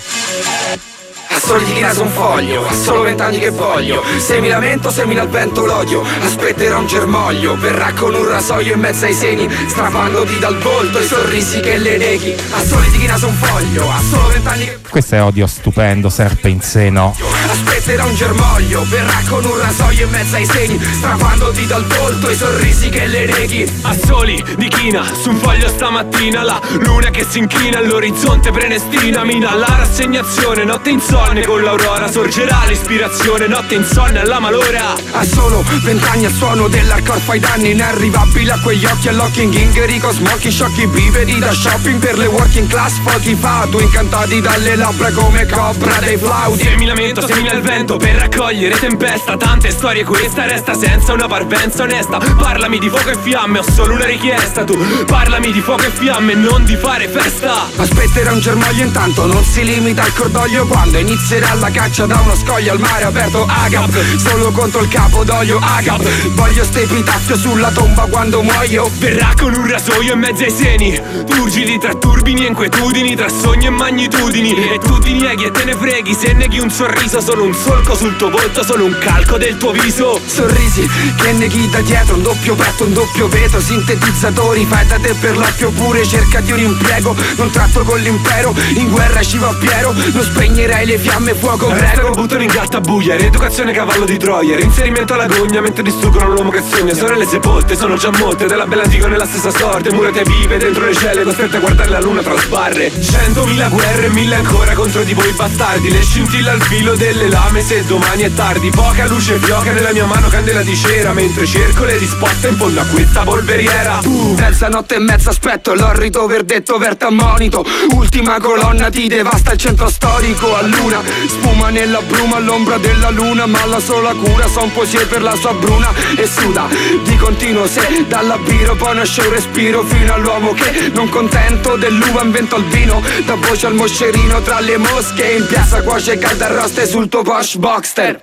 A soli di naso un foglio, a solo 20 anni che voglio. Se mi lamento, semina al vento l'odio. Aspetterò un germoglio, verrà con un rasoio in mezzo ai seni, strappandoti dal volto i sorrisi che le neghi. A soli di naso un foglio, a solo 20 anni che... Questo è Odio stupendo, Serpe in seno. Aspetterò un germoglio, verrà con un rasoio in mezzo ai seni, strappandoti dal volto i sorrisi che le neghi. A soli di china, su un foglio stamattina, la luna che si inchina all'orizzonte prenestina, mina la rassegnazione, notte insonne con l'aurora, sorgerà l'ispirazione, notte insonne alla malora. A solo 20 anni al suono dell'hardcore fai danni inarrivabili a quegli occhi all'occhio Gingheri con smocchi sciocchi, brividi da shopping per le working class, pochi fatu incantati dalle labbra come cobra dei flauti. Se mi lamento, semina il vento per raccogliere tempesta, tante storie questa resta senza una parvenza onesta. Parlami di fuoco e fiamme, ho solo una richiesta, tu parlami di fuoco e fiamme, non di fare festa. Aspetterà un germoglio intanto, non si limita al cordoglio quando inizierà la caccia da uno scoglio al mare aperto. Agap, solo contro il capo d'olio Agap, voglio ste epitaffio sulla tomba quando muoio. Verrà con un rasoio in mezzo ai seni, turgidi tra turbini e inquietudini, tra sogni e magnitudini. E tu ti neghi e te ne freghi, se neghi un sorriso, solo un solco sul tuo volto, solo un calco del tuo viso. Sorrisi che neghi da dietro, un doppio petto, un doppio vetro, sintetizzatori fai da te per l'appio pure, cerca di un impiego, non tratto con l'impero, in guerra ci va Piero, non spegnerai le fiamme, fuoco prego. Buttano in gatta buia, rieducazione cavallo di Troia, reinserimento alla gogna mentre distruggono l'uomo che sogna. Sorelle sepolte, sono già molte, della bella antica nella stessa sorte, murate vive dentro le celle, costrette a guardare la luna tra sbarre. 100.000 guerre e 1000 ancora contro di voi bastardi, le scintille al filo delle lame se domani è tardi. Poca luce fioca nella mia mano, candela di cera, mentre cerco le risposte in fondo a questa polveriera. Terza notte e mezza aspetto l'orrito verdetto verte a monito, ultima colonna ti devasta il centro storico a luna, spuma nella bruma all'ombra della luna, ma la sola cura son poesie per la sua bruna e suda di continuo. Se dalla biro poi nasce un respiro fino all'uomo che non contento dell'uva invento il vino, da voce al moscerino tra le mosche, in piazza cuoce calda arroste sul tuo Porsche Boxster.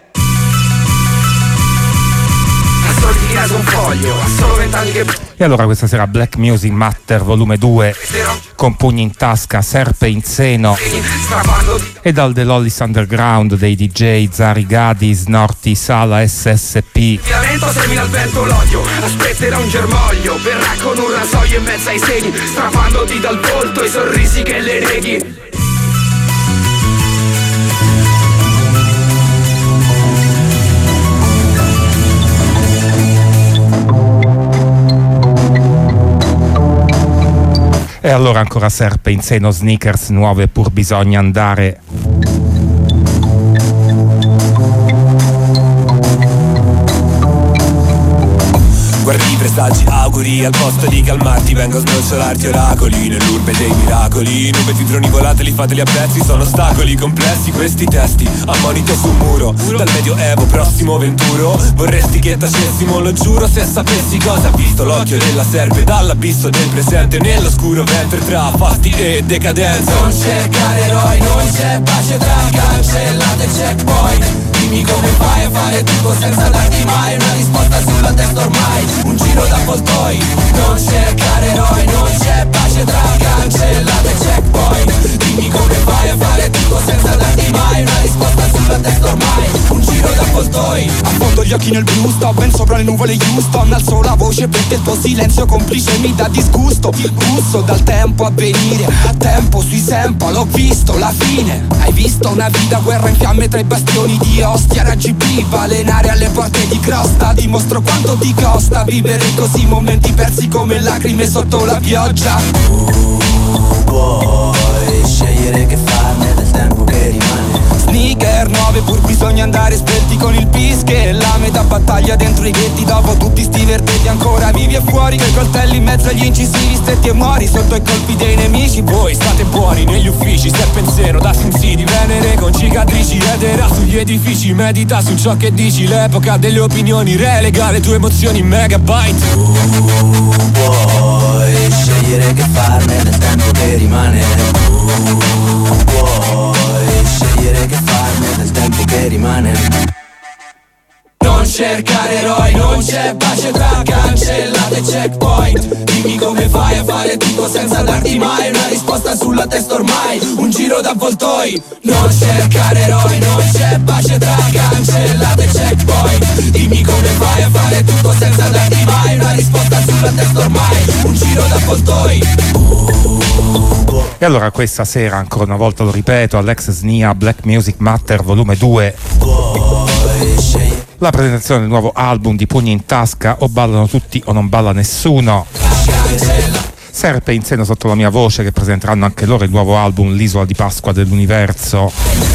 A soli di naso un foglio, a solo 20 anni che... E allora questa sera Black Music Matter volume 2 con Pugni in tasca, Serpe in seno, e dal The Lollis Underground dei DJ Zari Gadi, Snorti, Sala, SSP. Mi lamento, semina al vento l'odio, aspetterà un germoglio, verrà con un rasoio in mezzo ai seni, strappandoti dal volto i sorrisi che le neghi. E allora ancora Serpe in seno, sneakers nuove pur bisogna andare. Guardi, presagi, auguri, al posto di calmarti vengo a snocciolarti oracoli. Nell'urbe dei miracoli, nube di droni volatili, fateli a pezzi. Sono ostacoli complessi questi testi, ammonito sul muro. Dal medioevo prossimo venturo, vorresti che tacessimo, lo giuro. Se sapessi cosa ha visto l'occhio della serpe dall'abisso del presente, nell'oscuro ventre tra fasti e decadenza. Non cercare eroi, non c'è pace tra cancellate checkpoint. Dimmi come fai a fare tutto senza darti mai una risposta sulla testa ormai. Un giro d'avvoltoi. Non cercare eroi, non c'è pace tra cancellate checkpoint. Dimmi come fai a fare tutto senza darti mai una risposta sulla testa ormai. Un giro d'avvoltoi. Affondo gli occhi nel blu, sto ben sopra le nuvole Houston. Alzo la voce perché il tuo silenzio complice mi dà disgusto. Gusto dal tempo a venire, a tempo sui Sempa, l'ho visto, la fine. Hai visto una vita, guerra in fiamme tra i bastioni di Ostia, RGB, balenare alle porte di Crosta. Dimostro quanto ti costa vivere così, momenti persi come lacrime sotto la pioggia. Puoi scegliere che farne del tempo che rimane. Sneaker 9 pur bisogna andare spelti con il pischè. La metà battaglia dentro i ghetti, dopo tutti sti verdetti ancora vivi e fuori, coi coltelli in mezzo agli incisivi stretti e muori sotto i colpi dei nemici. Voi state buoni negli uffici, se il pensiero da Sin City, Venere con cicatrici, edera sugli edifici, medita su ciò che dici. L'epoca delle opinioni, relega le tue emozioni in megabyte. Puoi scegliere che farne del tempo che rimane. Puoi scegliere che farne del tempo che rimane. Non cercare eroi, non c'è pace tra cancellate checkpoint. Dimmi come fai a fare tutto senza darti mai una risposta sulla testa ormai. Un giro d'avvoltoi. Non cercare eroi, non c'è pace tra cancellate checkpoint. Dimmi come fai a fare tutto senza darti mai una risposta sulla testa ormai. Un giro d'avvoltoi. E allora questa sera, ancora una volta lo ripeto, Alex Snia, Black Music Matter volume 2, la presentazione del nuovo album di Pugni in Tasca, o ballano tutti o non balla nessuno. Serpe in seno sotto la mia voce, che presenteranno anche loro il nuovo album L'isola di Pasqua dell'universo.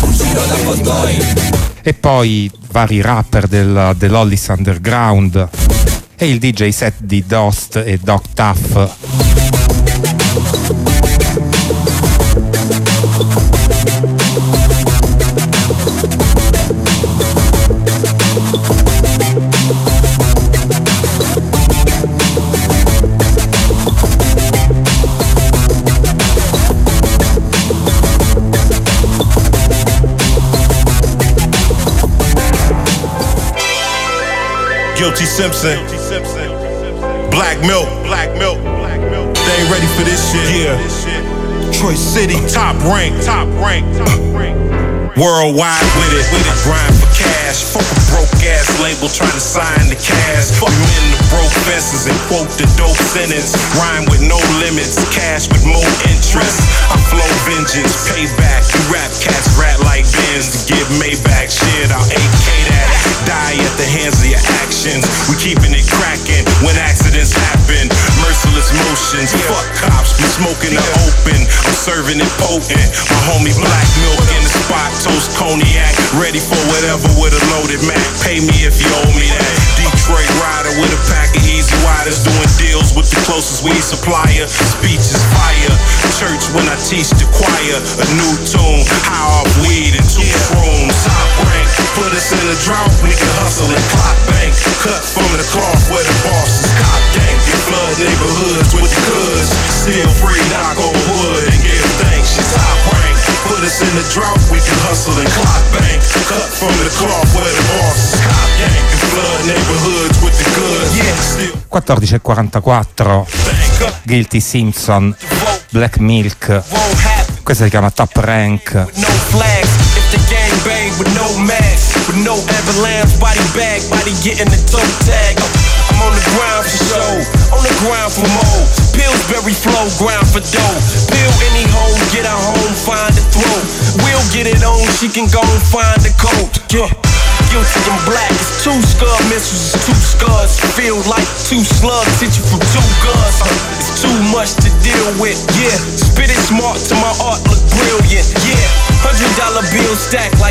E poi vari rapper dell'Hollis Underground e il DJ set di Dost e Doc Tuff. Guilty Simpson, Black Milk, they ain't ready for this shit. Yeah, Troy City, top rank, worldwide with it. I grind for cash, fuck a broke ass label trying to sign the cash. Fuck you in the broke fences and quote the dope sentence. Rhyme with no limits, cash with more interest. I flow vengeance, payback. You rap cats rat like Benz to give Maybach shit. I'll AK that, die at the hands of your actions. We keeping it cracking when accidents happen. Merciless motions, fuck cops, we smoking the open. I'm serving it potent. My homie Black Milk in the spot, toast cognac, ready for whatever with a loaded Mac. Pay me if you owe me that. Detroit rider with a pack of easy riders, doing deals with the closest weed supplier. Speech is fire, church when I teach the choir. A new tune, high off weed and 2 rooms. Top rank, put us in a drought, we can hustle and clock bank. Cut from the cloth where the boss is cop dank. And flood neighborhoods with the goods. Still free, knock on wood and give thanks. She's top rank. Put us in the drought, we can hustle and clock bank. Cut from the cloth where the boss is cop yank. And flood neighborhoods with the goods. Yeah, still 14:44, Guilty Simpson, Black Milk, questa si chiama Top Rank. No flags, if the gang bang with no mask, with no avalanche, body bag, body getting the toe tag. I'm on the ground for show, on the ground for more. Pillsbury flow, ground for dough. Bill any hole, get her home, find a throat. We'll get it on, she can go and find the coat. Yeah. Guilty and black, it's 2 scud missiles, it's 2 scuds. Feel like 2 slugs hit you from 2 guns. It's too much to deal with, yeah. Spit it smart till my art look brilliant, yeah. $100 bills stacked like building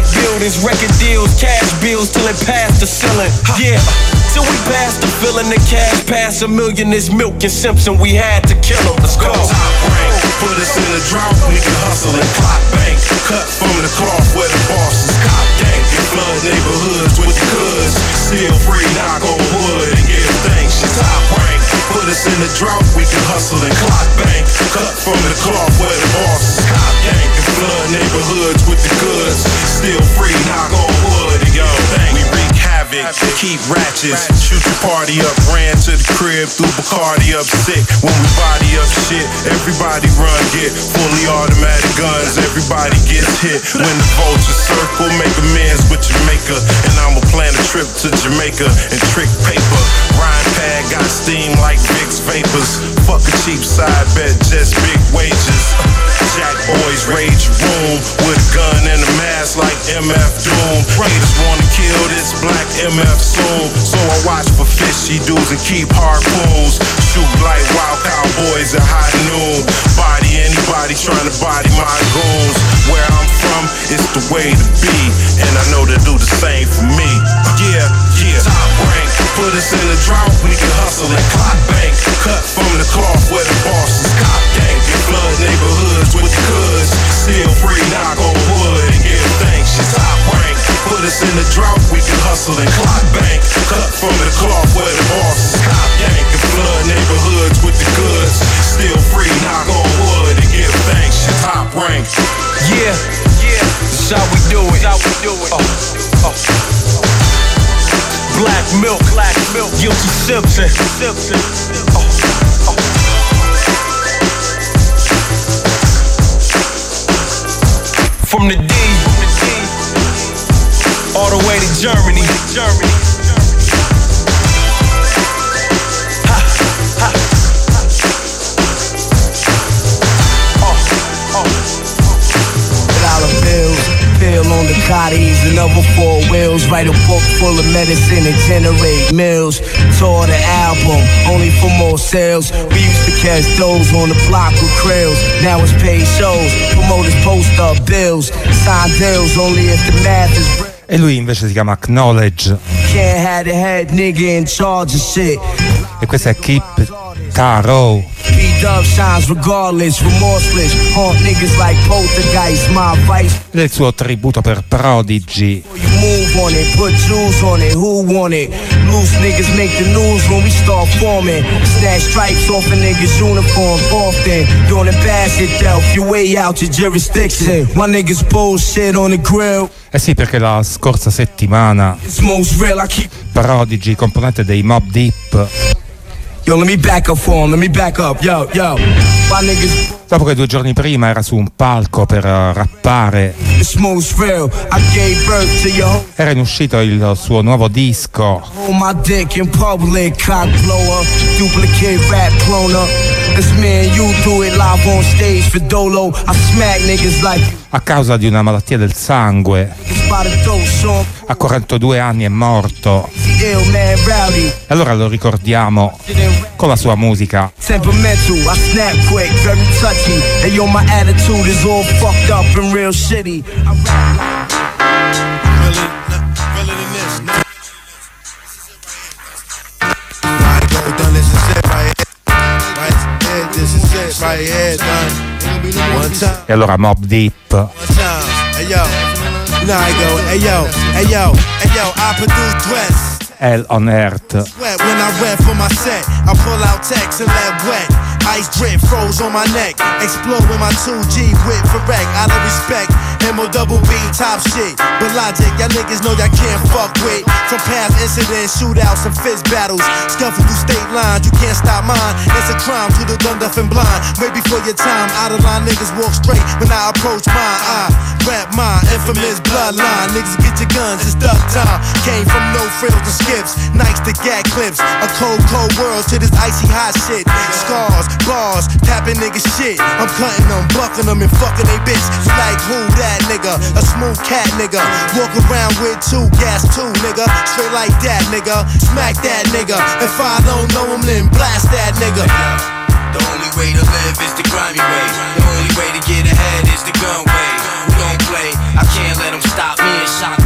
buildings, record deals, cash bills till it passed the ceiling. Yeah, till we passed the feeling, the cash past $1 million is Milk and Simpson. We had to kill him. Let's go. Put us in a drought, we can hustle and clock bank. Cut from the cloth where the boss is cop gang. Flood neighborhoods with the goods. Still free, knock on wood and give thanks. She top rank. Put us in a drought, we can hustle and clock bank. Cut from the cloth where the boss is cop gang. Flood neighborhoods with the goods. Still free, knock on wood and give thanks. We wreak havoc, keep ratchets. Shoot your party up, ran to the crib, threw Bacardi up sick. When we body up shit, everybody run, get fully automatic guns. Everybody gets hit when the vultures circle. Make amends with Jamaica, and I'ma plan a trip to Jamaica and trick paper. Rhyme pad got steam like Vicks vapors. Fuck a cheap side bet, just big wages. Jack boys rage room with a gun and a mask like MF Doom. Haters wanna kill this black MF soon, so I watch for fishy dudes and keep harpoons. Shoot like wild cowboys at high noon. Body anybody trying to body my goons. Where I'm from, it's the way to be, and I know they do the same for me. Yeah, yeah. Top rank, put us in a drought, we can hustle and clock bank. Cut from the cloth where the boss is cop gang. Flood neighborhoods with the goods. Still free, knock on wood and give thanks. She top rank, put us in a drought, we can hustle and clock bank. Cut from the cloth where the boss is cop gang. Flood neighborhoods with the goods. Still free, knock on wood and give thanks. She top rank. Yeah, yeah, that's how we do it. That's how we do it. Black milk, Guilty Simpson. From the D, all the way to Germany. $1 bills, pill on the Cotties and other 4 wheels. Write a book full of medicine and generate mills. Tore the album, only for more sales. We used to catch those on the block with krills. Now it's paid shows, promoters post up bills. Sign deals only if the math is real. E lui invece si chiama Acknowledge. Can't have the head nigga in charge of shit. E questo è Keep Taro. B-Dub shines regardless, remorseless. Haunt niggas like poltergeist, my vice. Ed è il suo tributo per Prodigy. You move on it, put jewels on it, who want it? Loose niggas make the news when we start forming. Snatch stripes off a niggas uniform often. Doing the bad shit, Delph, you way out your jurisdiction. My niggas bullshit on the grill. Eh sì, perché la scorsa settimana Prodigy, componente dei Mobb Deep, yo, let me back up for him, let me back up, yo. My niggas. Dopo che 2 giorni prima era su un palco per rappare, era in uscito il suo nuovo disco. A causa di una malattia del sangue, a 42 anni è morto. E allora lo ricordiamo con la sua musica. Hey yo, my attitude is all fucked up and real shitty. Realer than this. Alright, go done. This is it right here. Right here, this is it right here, done. One time. E allora Mobb Deep. One time. Hey yo, you know how I go. Hey yo, I produce dress. Hell on Earth. When I read for my set, I pull out text and let wet. Ice drip froze on my neck. Explode with my 2G whip for wreck. Out of respect, MO-double-B top shit. But logic, y'all niggas know y'all can't fuck with. From past incidents, shootouts and fist battles. Scuffle through state lines, you can't stop mine. It's a crime to the dumb, deaf and blind. Way before your time, out of line niggas walk straight. When I approach mine, I rap my infamous bloodline. Niggas get your guns, it's duck time. Came from no frills and skips, nights to gag clips. A cold world to this icy hot shit. Scars, bars, tapping niggas shit. I'm cutting them, bucking them, and fucking they bitch. You like who that nigga? A smooth cat nigga. Walk around with 2 gas 2 nigga. Straight like that nigga. Smack that nigga. If I don't know him, then blast that nigga. The only way to live is the grimy way. The only way to get ahead is the gun way. We don't play, I can't let them stop me and shock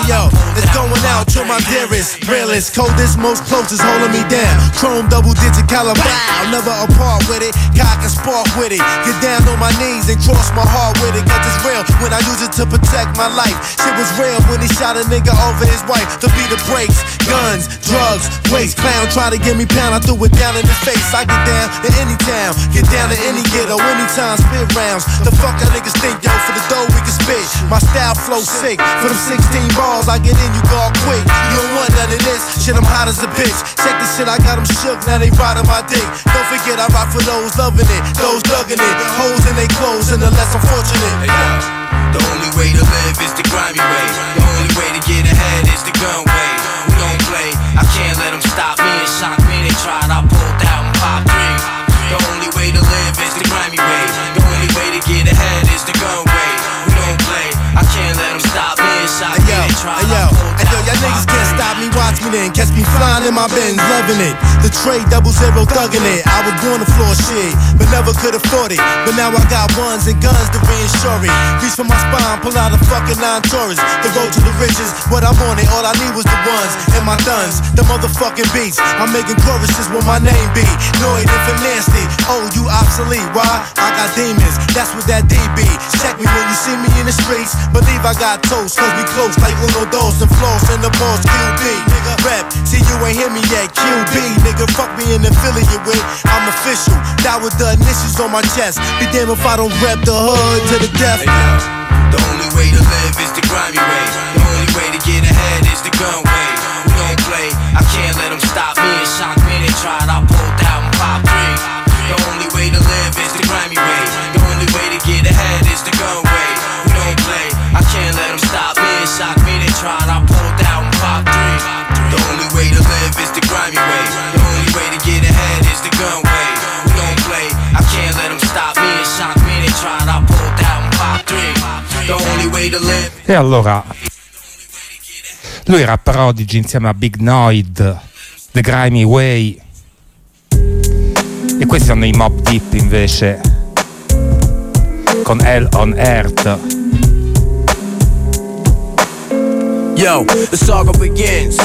yo, it's going out to my dearest, realest, coldest, most closest, holding me down. Chrome double-digit caliber, never apart with it. Cock and spark with it. Get down on my knees and cross my heart with it. Cause it's real when I use it to protect my life. Shit was real when he shot a nigga over his wife. To be the brakes, guns, drugs, waste. Clown try to give me pound, I threw it down in his face. I get down in any town, get down in any ghetto, anytime, spit rounds. The fuck y'all niggas think, yo, for the dough we can spit. My style flow sick, for them 16 balls I get in, you go quick. You don't want none of this, shit I'm hot as a bitch. Check the shit, I got them shook, now they riding my dick. Don't forget I rock for those loving it, those thugging it. Hoes in they clothes and the less unfortunate. Hey, the only way to live is the grimy way. The only way to get ahead is the gun way. We don't play, I can't let them stop me and shock me. They tried, I pulled out and popped three. The only way to live is the grimy way. The only way to get ahead is the gun way. We don't play, I can't let them stop me and shock me. They tried, I pulled out. Y'all niggas can't stop me, watch me then. Catch me flying in my Benz, loving it. The trade 00 thugging it. I was born to floor shit, but never could afford it. But now I got ones and guns to reinsure it. Reach for my spine, pull out a fucking 9 Taurus. The road to the riches, but I'm on it. All I need was the ones and my guns, the motherfucking beats. I'm making choruses with my name be Noid and Finasty. Oh, you obsolete, why? I got demons, that's what that D be. Check me when you see me in the streets. Believe I got toast, cause we close like Uno Dos and Floss and the boss QB. Nigga, rep, see you ain't hear me yet. QB, nigga, fuck me in affiliate with. I'm official, that with the initials on my chest. Be damn if I don't rep the hood to the death. The only way to live is the grimy way. The only way to get ahead is the gun way. We don't play, I can't let them stop me and shock me. They tried, I pulled out and popped three. The only way to live is the grimy way. The only way to get ahead is the gun way. We don't play, I can't let them stop me and shock me. They tried, I pulled out and popped three. The only way to live is the grimy way. The only way to get ahead is the gun way. We don't play, I can't let them stop me and shock me. They tried, I pulled out and popped three. The only way to live. E allora lui era Prodigy insieme a Big Noid, The Grimy Way, e questi sono i Mobb Deep invece con Hell on Earth. Yo, the saga begins.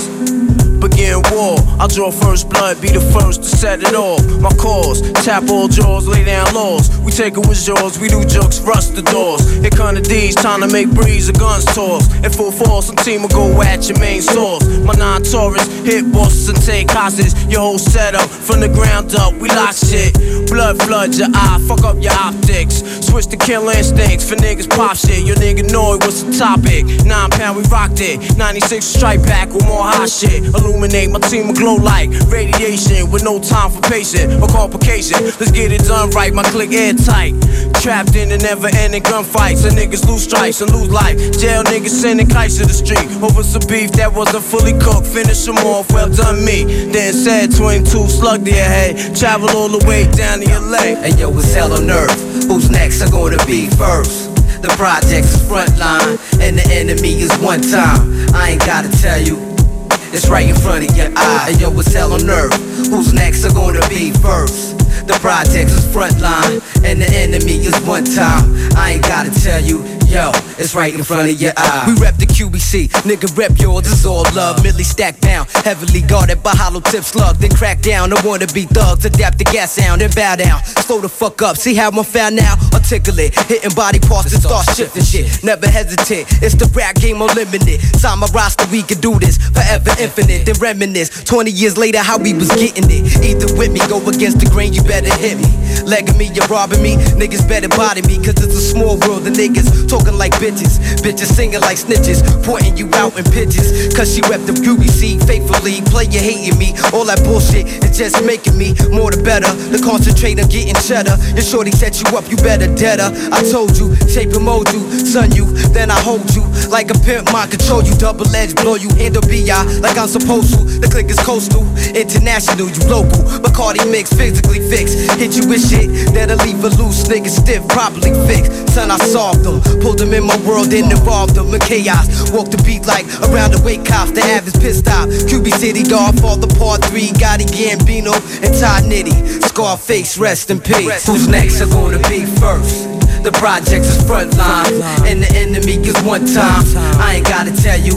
Begin war, I'll draw first blood, be the first to set it off. My cause, tap all jaws, lay down laws. We take it with yours, we do jokes, rust the doors. Here come the D's, time to make breeze, a guns toss. In full force, some team will go at your main source. My 9 Taurus, hit bosses and take hostages. Your whole setup, from the ground up, we lock shit. Blood flood your eye, fuck up your optics. Switch to kill instincts, for niggas pop shit. Your nigga know it, what's the topic? 9 pound, we rocked it. 96 strike back with more hot shit. Illuminate, my team will glow like radiation with no time for patient or complication. Let's get it done right, my click airtight. Trapped in the never-ending gunfights, and niggas lose stripes and lose life. Jail niggas sending kites to the street over some beef that wasn't fully cooked. Finish them off, well done me. Then said 22 slug to your head. Travel all the way down to your leg. And yo, it's hell on earth. Who's next are gonna be first? The project's frontline, and the enemy is one time. I ain't gotta tell you, it's right in front of your eye. And yo, it's hell on earth. Who's next are gonna be first? The project's is frontline, and the enemy is one time. I ain't gotta tell you, yo, it's right in front of your eye. We rep the QBC, nigga rep yours, it's all love. Millie stacked down, heavily guarded by hollow tip slug. Then crack down, I wanna be thugs, adapt the gas sound, then bow down. Slow the fuck up, see how I'm found now? Articulate, hitting body parts and start shifting shit. Never hesitate, it's the rap game unlimited. Sign my roster, we can do this, forever infinite. Then reminisce, 20 years later how we was getting it. Either with me, go against the grain, you better hit me. Legging me, you're robbing me, niggas better body me. Cause it's a small world, the niggas talking like bitches. Bitches singing like snitches, pointing you out in pitches. Cause she rep the QBC faithfully. Player hating me, all that bullshit is just making me more the better. The concentrate on getting cheddar. Your shorty set you up, you better dead her. I told you, shape and mold you, son you, then I hold you. Like a pimp, mind control you, double edge, blow you, handle BI like I'm supposed to. The click is coastal, international, you local. Bacardi mix, physically fixed. Hit you with shit that'll leave a loose nigga stiff, properly fixed. Son, I solved them, pulled them in my world and involved them in chaos. Walk the beat like around the wake cops, the average pissed off. QB City, Godfather Part 3, Gotti Gambino and Todd Nitty. Scarface, rest in peace. Who's next are gonna be first? The projects is frontline, and the enemy is one time. I ain't gotta tell you, and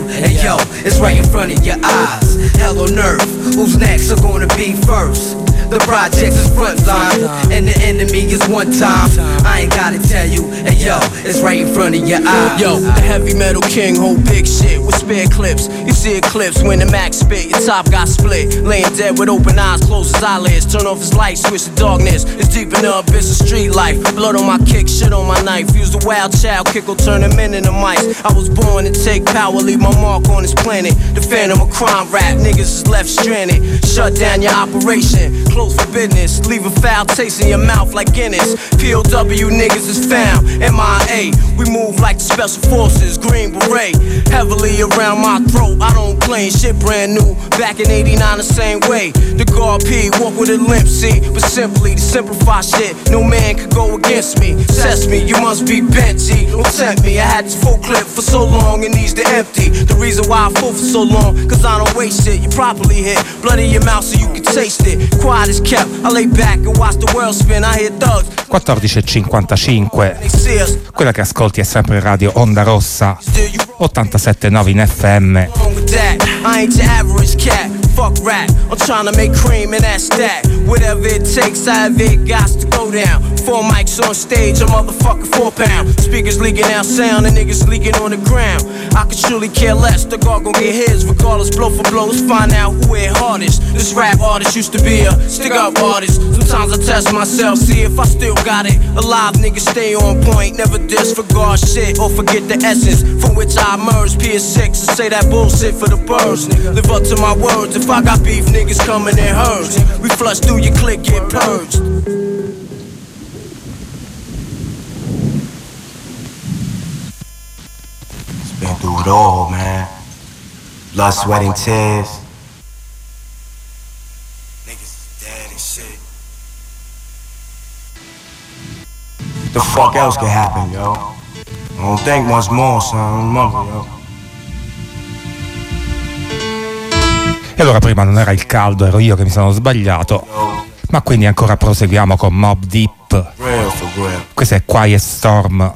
yo, it's right in front of your eyes. Hell on earth, who's next are gonna be first? The project is frontline, and the enemy is one time. I ain't gotta tell you, hey yo, it's right in front of your eyes. Yo, the heavy metal king hold big shit with spare clips. You see eclipse when the Mac spit, your top got split. Laying dead with open eyes, close his eyelids. Turn off his light, switch to darkness. It's deep in the abyss of street life. Blood on my kick, shit on my knife. Use the wild child, kick will turn them into mice. I was born to take power, leave my mark on this planet. The phantom of crime rap, niggas is left stranded. Shut down your operation. Close for business, leave a foul taste in your mouth like Guinness. POW niggas is found, MIA. We move like the special forces, Green Beret. Heavily around my throat, I don't claim shit brand new. Back in 89 the same way. The guard P, walk with a limp, see. But simply to simplify shit, no man could go against me. Test me, you must be bent, G. Don't tempt me, I had this full clip for so long, it needs to empty. The reason why I full for so long, cause I don't waste shit. You properly hit, blood in your mouth so you can taste it. Quiet as kept, I lay back and watch the world spin. I hear thugs. 14:55. Quella che ascolti è sempre Radio Onda Rossa 87.9 in FM. I ain't your average cat. Fuck rap, I'm trying to make cream and that's that. Whatever it takes, however it got to go down. 4 mics on stage, a motherfucking 4 pound. Speakers leaking out sound and niggas leaking on the ground. I could truly care less, the guard gon' get his. Regardless, blow for blow, let's find out who hit hardest. This rap artist used to be a stick-up artist. Sometimes I test myself, see if I still got it. Alive niggas stay on point, never disregard shit or forget the essence from which I emerged. PS6 and say that bullshit for the birds. Live up to my words. If I got beef, niggas coming in herds. We flush through your clique, get purged. Been through it all, man. Blood, sweat, and tears. Niggas dead and shit. The fuck else could happen, yo? I don't think much more, son. Mother, yo. E allora prima non era il caldo, ero io che mi sono sbagliato. Ma quindi ancora proseguiamo con Mobb Deep. Questo è Quiet Storm.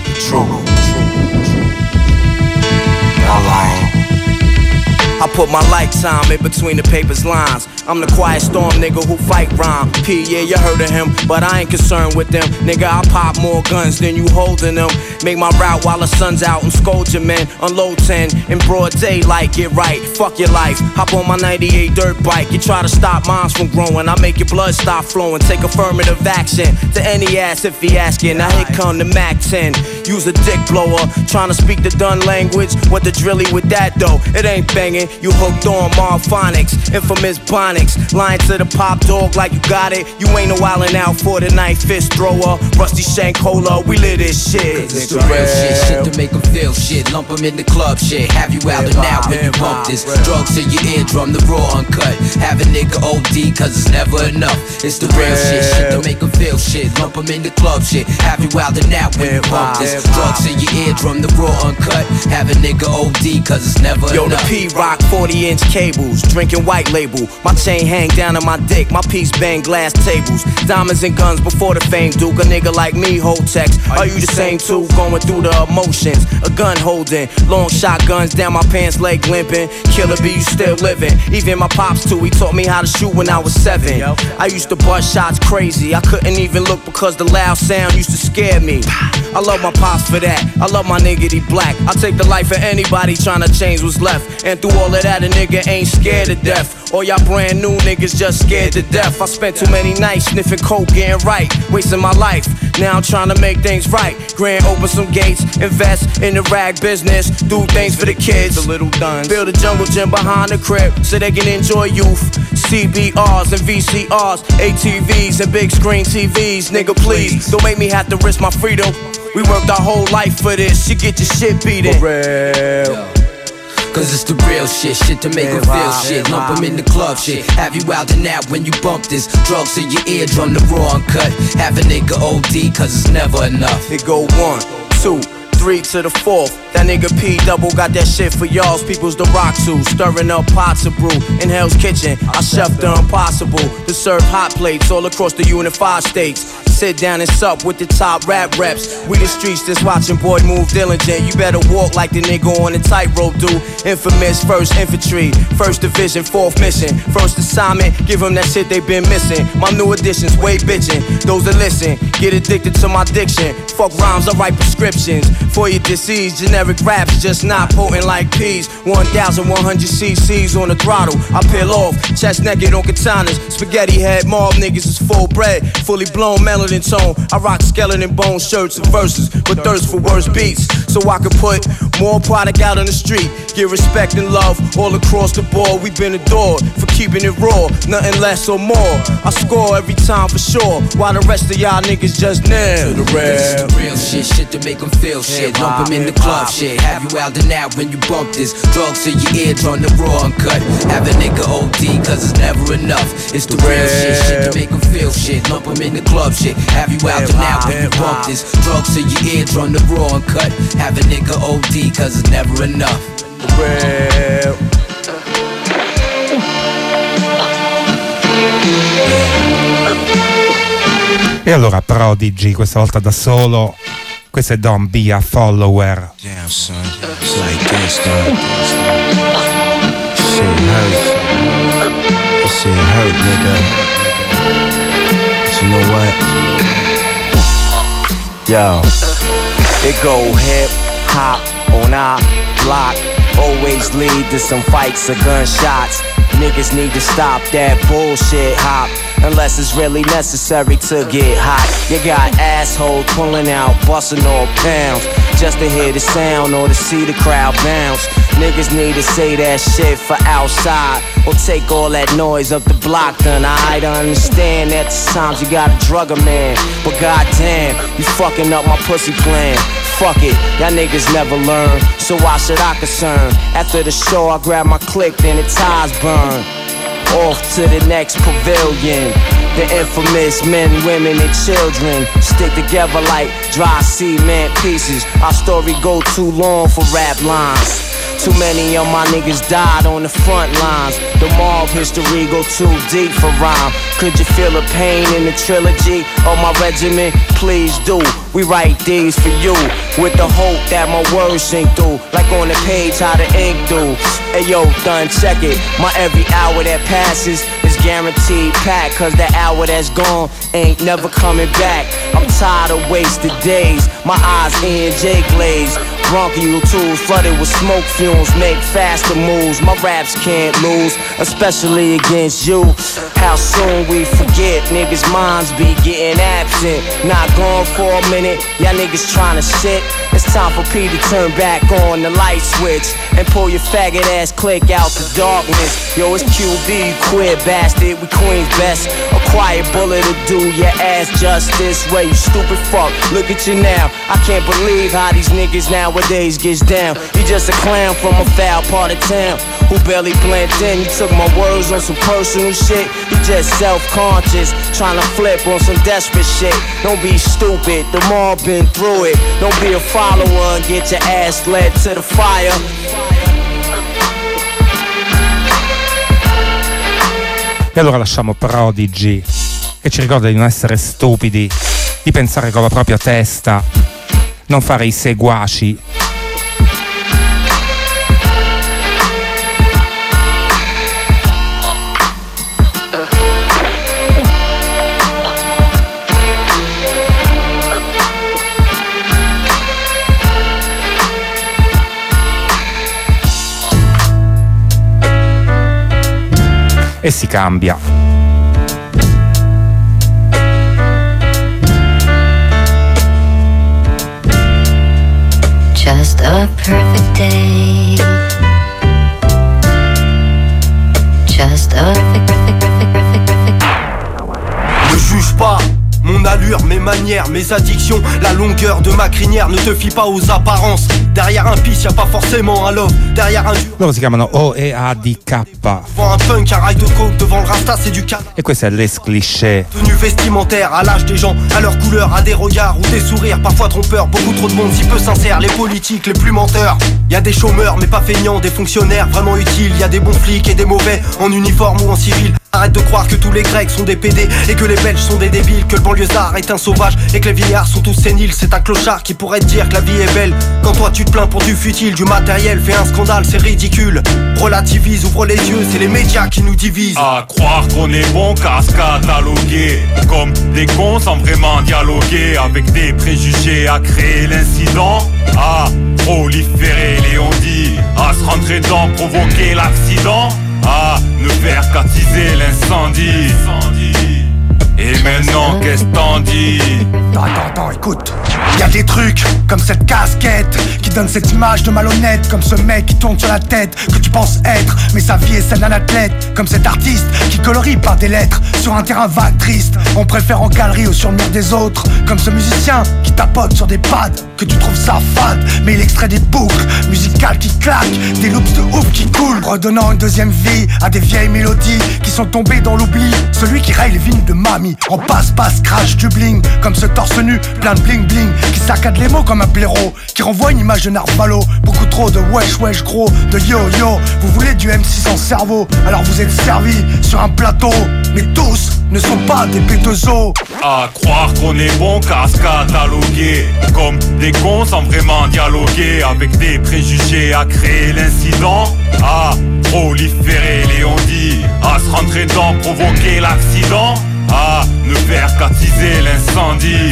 I put my lifetime in between the paper's lines. I'm the quiet storm nigga who fight rhyme. P, yeah, you heard of him, but I ain't concerned with them. Nigga, I pop more guns than you holding them. Make my route while the sun's out and scold your men. Unload 10 in broad daylight, get right. Fuck your life, hop on my 98 dirt bike. You try to stop minds from growing, I make your blood stop flowing. Take affirmative action to any ass if he asking. Now here come the Mac 10. Use a dick blower, trying to speak the done language. What the drilly with that though? It ain't banging. You hooked on Marphonics, infamous Bonics. Lying to the pop dog like you got it. You ain't no wildin' out for the night fist thrower. Rusty Shank Cola, we lit this shit. It's the real shit to make them feel shit. Lump them in the club shit. Have you out and out when you bump this. Drugs in your eardrum, the raw uncut. Have a nigga OD cause it's never enough. It's the real shit to make them feel shit. Lump them in the club shit. Have you out and out when you bump this. Drugs in your eardrum, the raw uncut. Have a nigga OD cause it's never enough. Yo, the P-Rock 40-inch cables, drinking white label. My chain hang down on my dick, my piece bang glass tables. Diamonds and guns before the fame, Duke. A nigga like me hold text. Are you the same too? Going through the emotions, a gun holding, long shotguns down my pants leg limping. Killer B, you still living. Even my pops too, he taught me how to shoot when I was 7. I used to bust shots crazy, I couldn't even look because the loud sound used to scare me. I love my pops for that, I love my nigga, he black. I take the life of anybody trying to change what's left. And through all of that, a nigga ain't scared to death. All y'all brand new niggas just scared to death. I spent too many nights sniffing coke, getting right, wasting my life. Now I'm trying to make things right. Grand open some gates, invest in the rag business, do things for the kids, the little duns. Build a jungle gym behind the crib so they can enjoy youth. CBRs and VCRs, ATVs and big screen TVs. Nigga, please don't make me have to risk my freedom. We worked our whole life for this. You get your shit beaten. For real. Cause it's the real shit, shit to make them feel shit. Lump them in the club shit. Have you out and out when you bump this. Drugs in your eardrum, the raw uncut. Have a nigga OD cause it's never enough. It go 1, 2, 3 to the 4th. That nigga P double got that shit for y'all's peoples to rock to. Stirring up pots of brew in Hell's Kitchen. I chef the impossible to serve hot plates all across the unified states. sit down and sup with the top rap reps. We the streets that's watching boy move diligent. You better walk like the nigga on the tightrope do. Infamous 1st Infantry, 1st Division, 4th Mission. First assignment, give them that shit they been missing. My new additions, way bitchin'. Those that listen, get addicted to my diction. Fuck rhymes, I write prescriptions for your disease. Generic raps just not potent like peas. 1,100 cc's on the throttle. I peel off, chest naked on katanas. Spaghetti head, mob niggas is full bred. Fully blown melanin tone. I rock skeleton bone shirts and verses, but thirst for worse beats. So I can put more product out on the street. Get respect and love all across the board. We've been adored for keeping it raw, nothing less or more. I score every time for sure, while the rest of y'all niggas just nail to the real. This is the real shit to make them feel shit. Lump them in the club shit. Have you out and out when you bump this? Drugs to your eardrum, the raw uncut. Have a nigga OD cause it's never enough. It's the real shit to make them feel shit. Lump them in the club shit. Have you out and out when you bump this? Drugs to your eardrum, the raw uncut. Have a nigga OD cause it's never enough. The real. E allora Prodigy, questa volta da solo. Questo è Don't Be a Follower. Damn son, it's like this, dog. Shit hurt. Shit hurt, nigga. But you know what? Yo, it go hip hop on our block. Always lead to some fights or gunshots. Niggas need to stop that bullshit hop, unless it's really necessary to get hot. You got assholes pulling out, busting all pounds, just to hear the sound or to see the crowd bounce. Niggas need to say that shit for outside, or take all that noise up the block. Then I understand that sometimes you gotta drug a man, but goddamn, you fucking up my pussy plan. Fuck it, y'all niggas never learn, so why should I concern? After the show I grab my click, then the ties burn. Off to the next pavilion. The infamous men, women, and children stick together like dry cement pieces. Our story go too long for rap lines. Too many of my niggas died on the front lines. The mob history go too deep for rhyme. Could you feel the pain in the trilogy of my regiment? Please do. We write these for you, with the hope that my words sink through, like on the page how the ink do. Hey yo, done, check it. My every hour that passes is guaranteed packed, cause the hour that's gone ain't never coming back. I'm tired of wasted days, my eyes E&J glaze. Bronchial tools flooded with smoke fumes make faster moves. My raps can't lose, especially against you. How soon we forget, niggas' minds be getting absent. Not gone for a minute, y'all niggas tryna shit. It's time for P to turn back on the light switch and pull your faggot ass click out the darkness. Yo, it's QB, queer bastard, we Queen's best. A quiet bullet to do your ass justice. Way you stupid fuck, look at you now. I can't believe how these niggas nowadays gets down. You just a clown from a foul part of town who barely blend in. You took my words on some personal shit. You just self-conscious, tryna flip on some desperate shit. Don't be stupid, the mob been through it. Don't be a follower and get your ass led to the fire. E allora lasciamo Prodigy, che ci ricorda di non essere stupidi, di pensare con la propria testa, non fare i seguaci. E si cambia. Just a perfect day. Just a perfect. Ne juge pas mon allure, mes manières, mes addictions. La longueur de ma crinière, ne te fie pas aux apparences. Derrière un pisse, y'a pas forcément un love. Derrière un dur. Loro si chiamano OEADK. Devant un punk, un rail de coke, devant le rasta, c'est du calme. E questo è Les Clichés. Tenue vestimentaire, à l'âge des gens, à leur couleur, à des regards ou des sourires, parfois trompeurs. Beaucoup trop de monde si peu sincère, les politiques, les plus menteurs. Y'a des chômeurs mais pas feignants, des fonctionnaires vraiment utiles. Y'a des bons flics et des mauvais, en uniforme ou en civil. Arrête de croire que tous les Grecs sont des PD et que les Belges sont des débiles, que le banlieusard est un sauvage et que les vieillards sont tous séniles. C'est un clochard qui pourrait te dire que la vie est belle quand toi tu te plains pour du futile. Du matériel fait un scandale, c'est ridicule. Relativise, ouvre les yeux, c'est les médias qui nous divisent. À croire qu'on est bon qu'à se cataloguer comme des cons sans vraiment dialoguer, avec des préjugés à créer l'incident, à proliférer les on-dit, à se rentrer dedans, provoquer l'accident, à ne faire qu'attiser l'incendie. Et maintenant qu'est-ce t'en dis? Attends, écoute. Y'a des trucs comme cette casquette qui donne cette image de malhonnête, comme ce mec qui tourne sur la tête que tu penses être, mais sa vie est celle d'un athlète, comme cet artiste qui colorie par des lettres sur un terrain vague triste. On préfère en galerie ou sur le mur des autres, comme ce musicien qui tapote sur des pads, que tu trouves ça fade, mais il extrait des boucles musicales qui claquent, des loops de ouf qui coulent, redonnant une deuxième vie à des vieilles mélodies qui sont tombées dans l'oubli. Celui qui raye les vignes de mamie en passe-passe, crash du bling, comme ce torse nu plein de bling bling qui saccade les mots comme un blaireau, qui renvoie une image de narvalo. Beaucoup trop de wesh gros, de yo. Vous voulez du MC sans cerveau, alors vous êtes servi sur un plateau. Mais tous ne sont pas des pétezos. À croire qu'on est bon qu'à se cataloguer comme des cons sans vraiment dialoguer, avec des préjugés à créer l'incident, à proliférer les on-dit, à se rentrer dedans, provoquer l'accident, à ne faire qu'attiser l'incendie.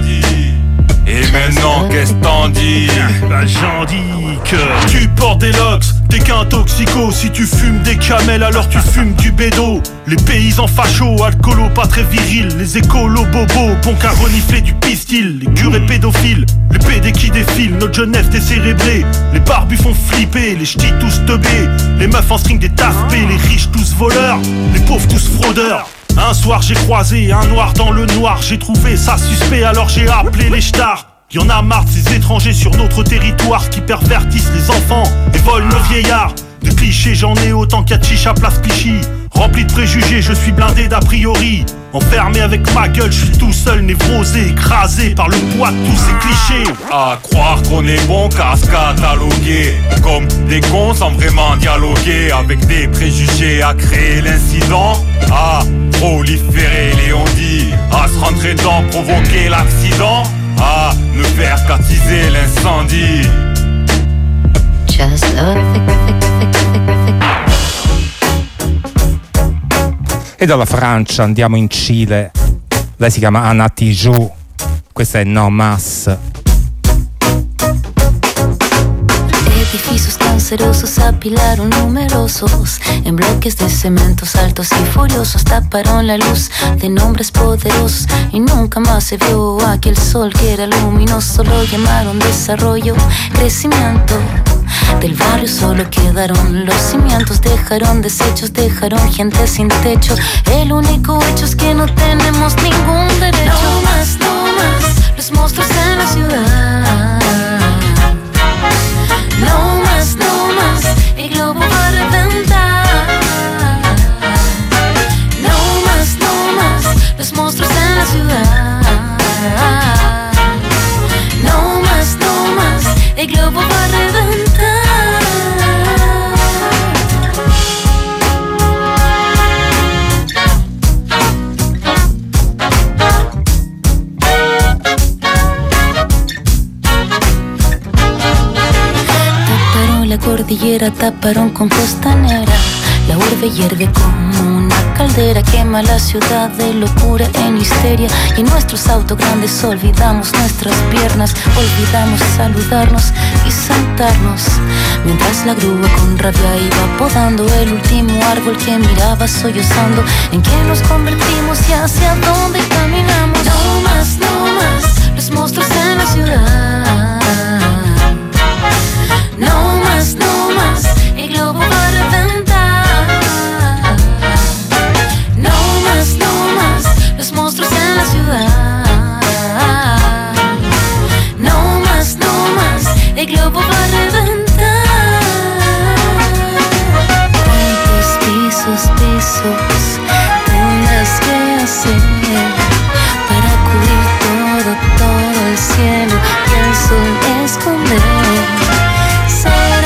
Et maintenant qu'est-ce t'en dis? Bah j'en dis que tu portes des locks, t'es qu'un toxico. Si tu fumes des camels alors tu fumes du bédo. Les paysans fachos, alcoolo pas très virils, les écolos bobos, bon qu'à renifler du pistil. Les curés pédophiles, les pédés qui défilent, notre jeunesse décérébrée. Les barbus font flipper, les ch'tis tous teubés, les meufs en string des taspés, les riches tous voleurs, les pauvres tous fraudeurs. Un soir j'ai croisé un noir dans le noir, j'ai trouvé ça suspect alors j'ai appelé les ch'tards. Y'en a marre de ces étrangers sur notre territoire qui pervertissent les enfants et volent nos vieillards. De clichés j'en ai autant qu'à Chicha Place Clichy. Rempli de préjugés, je suis blindé d'a priori. Enfermé avec ma gueule, je suis tout seul, névrosé, écrasé par le poids de tous ces clichés. À croire qu'on est bon qu'à se cataloguer comme des cons sans vraiment dialoguer, avec des préjugés à créer l'incident, à proliférer les on-dit, à se rentrer dedans, provoquer l'accident, à ne faire qu'attiser l'incendie. Just E dalla Francia andiamo in Cile. Lei si chiama Anna Tijoux, questa è No Mas. Edificios cancerosos apilaron numerosos en bloques de cementos altos y furiosos, taparon la luz de nombres poderosos y nunca más se vio aquel sol que era luminoso. Lo llamaron desarrollo, crecimiento. Del barrio solo quedaron los cimientos, dejaron desechos, dejaron gente sin techo. El único hecho es que no tenemos ningún derecho. No más, los monstruos en la ciudad. No más, el globo va a reventar. No más, los monstruos en la ciudad. No más, el globo va a reventar. La cordillera taparon con costanera. La urbe hierve como una caldera, quema la ciudad de locura en histeria. Y en nuestros autos grandes olvidamos nuestras piernas, olvidamos saludarnos y sentarnos. Mientras la grúa con rabia iba podando el último árbol que miraba sollozando. ¿En qué nos convertimos y hacia dónde caminamos? No más, los monstruos en la ciudad. No más, el globo va a reventar. No más, los monstruos en la ciudad. No más, el globo va a reventar. ¿Cuántos pisos tendrás que hacer para cubrir todo el cielo y el sol esconder? Say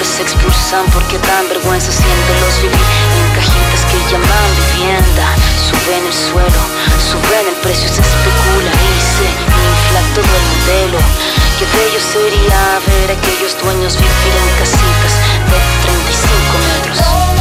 que se expulsan porque dan vergüenza, siéntelos vivir en cajitas que llaman vivienda. Suben el suelo, suben el precio, se especula y se infla todo el modelo. Qué bello sería ver a aquellos dueños vivir en casitas de 35 metros.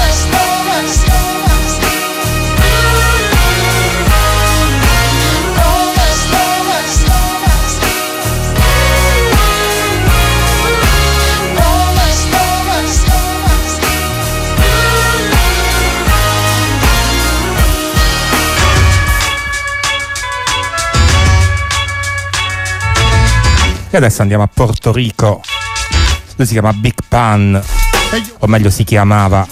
E adesso andiamo a Porto Rico. Lui si chiama Big Pun, o meglio si chiamava